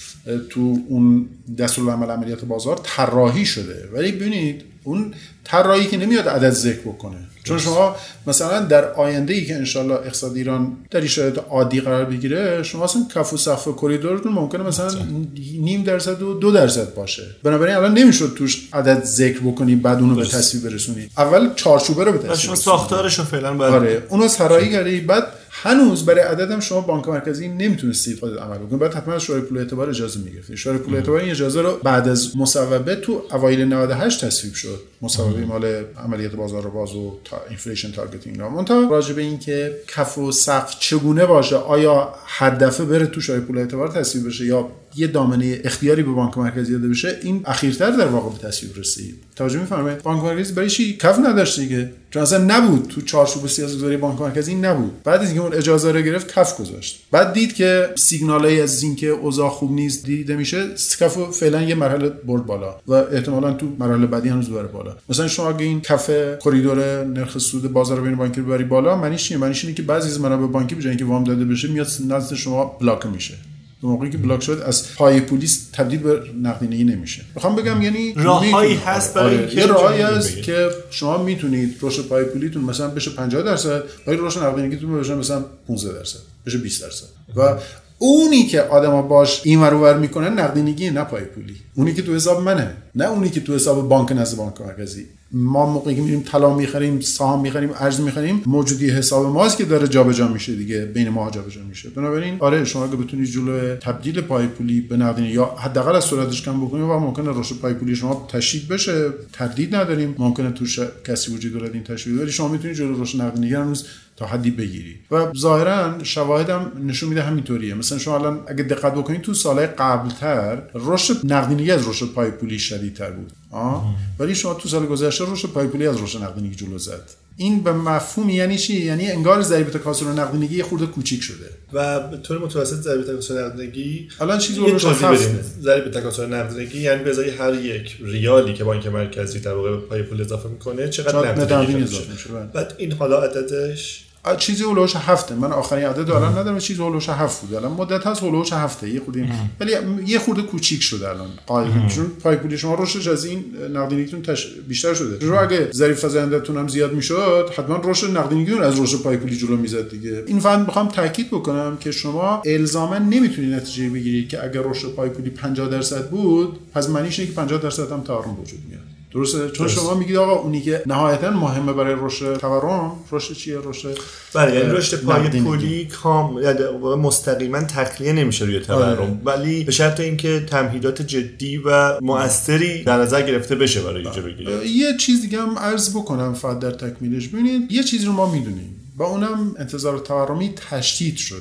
تو اون دستورالعمل عملیات بازار طراحی شده، ولی ببینید اون طراحی که نمیاد عدد ذکر بکنه، چون شما مثلا در آینده‌ای که انشالله اقتصاد ایران در شرایط عادی قرار بگیره، شما اصلا کف و سقف کریدورتون ممکنه مثلا نیم درصد و دو درصد باشه، بنابراین الان نمیشد توش عدد ذکر بکنی بعد اونو به تصویب برسونی. اول چارچوبه رو به تصویب شما ساختارشو فعلا باید آره اونو طراحی کردی، بعد هنوز برای عددم شما بانک مرکزی نمیتونستید خودت عمل بکنید، بعد حتما شورای پول اعتبار اجازه میگرفتید. شورای پول اعتبار این اجازه رو بعد از مصوبه تو اوایل نود و هشت تصویب شد، مصوبه مال عملیات بازار باز و تا اینفلیشن تارگتینگ را. منتها راجع به این که کف و سقف چگونه باشه، آیا هر دفعه بره تو شورای پول اعتبار تصویب بشه یا یه دامنه اختیاری به بانک مرکزی داده بشه، این اخیرتر در واقع به تصویب رسید. توجه می‌فرمایید؟ بانک مرکزی برای چی کف نداشت دیگه، چون اصلا نبود تو چارچوب سیاست‌گذاری بانک مرکزی نبود. بعد از اینکه اون اجازه رو گرفت کف گذاشت، بعد دید که سیگنالایی از اینکه اوضاع خوب نیست دیده میشه، کف فعلا یه مرحله برد بالا و احتمالاً تو مرحله بعدی هنوز بره بالا. مثلا شما اگه این کف کریدور نرخ سود بازار بین بانکی رو ببری بالا، معنیش چیه؟ معنیش اینه که بعضی از منابع بانکی به جای اینکه وام داده بشه میاد نزد شما بلاک میشه. به موقعی که بلاک شد از پای پلیس تبدیل به نقدینگی نمیشه. میخوام بگم یعنی راههایی هست برای اینکه آره. راهی هست که شما میتونید رشد پای پولیتون مثلا بشه پنجاه درصد، ولی رشد نقدینگیتون بشه مثلا پانزده درصد، بشه بیست درصد. و اونی که آدما باش این ور اون ور میکنن نقدینگی، نه پای پولی. اونی که تو حساب منه، نه اونی که تو حساب بانک نزد بانک مرکزی. ما موقعی که میریم طلا میخریم، سهام میخریم، ارز میخریم، موجودی حساب ماست که داره جابجا میشه دیگه، بین ما جابجا میشه. بنابراین آره شما اگه بتونید جلوی تبدیل پای پولی به نقدینگی یا حداقل از سرعتش کم بکنید، و ممکنه رشد پای پولی شما تشدید بشه، تردید نداریم، ممکنه توش کسی وجود داره این تشدید، ولی شما میتونید جلوی رشد نقدینگی هنوز تا حدی بگیری. و ظاهرا شواهدم نشون میده همینطوریه. مثلا شما الان اگه دقت بکنید تو سالهای قبلتر رشد نقدینگی از رشد پای پولی شدیدتر بود، آه ولی شما تو سال گذشته رشد پای پولی از رشد نقدینگی جلو زد. این به مفهوم یعنی چی؟ یعنی انگار ضریب تکاسل نقدینگی خورده کوچیک شده و به طور متوسط ضریب تکاسل نقدینگی الان چیزی رو هفته. ضریب تکاسل نقدینگی یعنی به ازای هر یک ریالی که بانک مرکزی در واقع پای پول اضافه میکنه چقدر نقدینگی اضافه میشه. بعد این حالا عددش چیزی هولوش هفته، من آخرین عدد الان ندارم، چیزی هولوش هفت بود الان مدت هست، هولوش هفته یه خورده، ولی یه خورده کوچیک شده الان قاعدتا، چون پای پولی شما رشدش از این نقدینگیتون تش... بیشتر شده. رو اگه ظریف فزاینده‌تون هم زیاد میشد، حتما رشد نقدینگیتون از رشد پای پولی جلو میزد دیگه. این فهم میخوام تاکید بکنم که شما الزاما نمیتونید نتیجه بگیرید که اگر رشد پای پولی پنجاه درصد بود، پس معنیش اینه که پنجاه درصد هم تورم وجود میاد. درسته؟ چون شما میگید آقا اونی که نهایتا مهمه برای رشد تورم، رشد چیه؟ رشد بله، یعنی رشد پای پولی کام یعنی مستقیما تخلیه نمیشه روی تورم، ولی به شرط اینکه تمهیدات جدی و مؤثری در نظر گرفته بشه برای ایجاد بگیره. یه چیز دیگه هم عرض بکنم فقط در تکمیلش. ببینید یه چیزی رو ما میدونیم و اونم انتظار تورمی تشدید شده.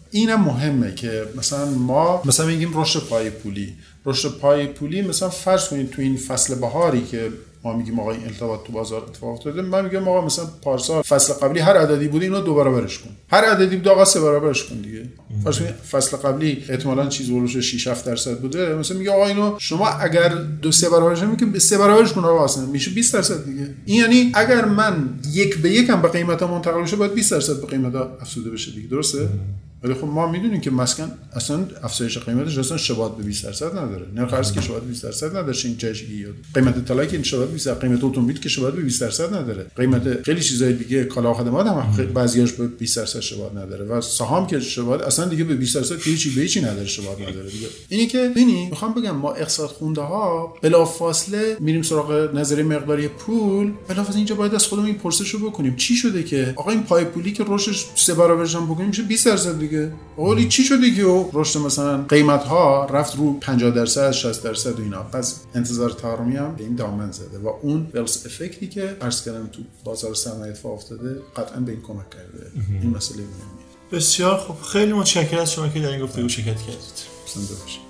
اینم مهمه که مثلا ما مثلا میگیم رشد پای پولی رشد پای پولی مثلا فرض کنید تو این فصل بهاری که ما میگیم آقا این التباط تو بازار اتفاق افتاده، من میگم آقا مثلا پارسال فصل قبلی هر عددی بوده اینو دو برابرش کن، هر عددی بود آقا سه برابرش کن دیگه. فرض کنید فصل قبلی احتمالاً چیز ورش شش هفت درصد بوده، مثلا میگه آقا اینو شما اگر دو سه برابرش میگه سه برابرش کن آقا اصلا میشه بیست درصد دیگه. این یعنی اگر من یک به یکم به قیمتا منتقل بشه باید بیست درصد به قیمتا افزوده بشه دیگه، درسته؟ ولی خب ما میدونیم که مسکن اصلا افزایش قیمتش اصلا شباهت به بیست درصد نداره. نرخ ارز که شباهت به بیست درصد نداره، این چشگی قیمت طلا که شباهت به بیست درصد، قیمت اتومبیل که شباهت به بیست درصد نداره، قیمت خیلی چیزای دیگه کالا و خدمات هم بعضیاش به بیست درصد شباهت نداره و سهام که شباهت اصلا دیگه به بیست درصد هیچی به هیچی نداره، شباهت نداره دیگه. اینی که ببینی میخوام بگم ما اقتصاد خونده ها بلافاصله میریم سراغ نظریه مقداری پول، بلافاصله اینجا باید از خودمون این پرسش رو بکنیم چی شده که آقا این پای پولی که رشدش سه برابرش هم بکنیم میشه بیست درصد دیگه. اولی چی شده که رشد مثلا قیمت ها رفت رو پنجاه درصد شصت درصد و اینا، پس انتظار تورمی هم به این دامن زده و اون ولس افکتی که عرض کردم تو بازار سرمایه اتفاق افتاده قطعا به این کمک کرده. این مسئله مهمه. بسیار خب، خیلی متشکرم از شما که در این گفتگو شرکت کردید. زنده باشید.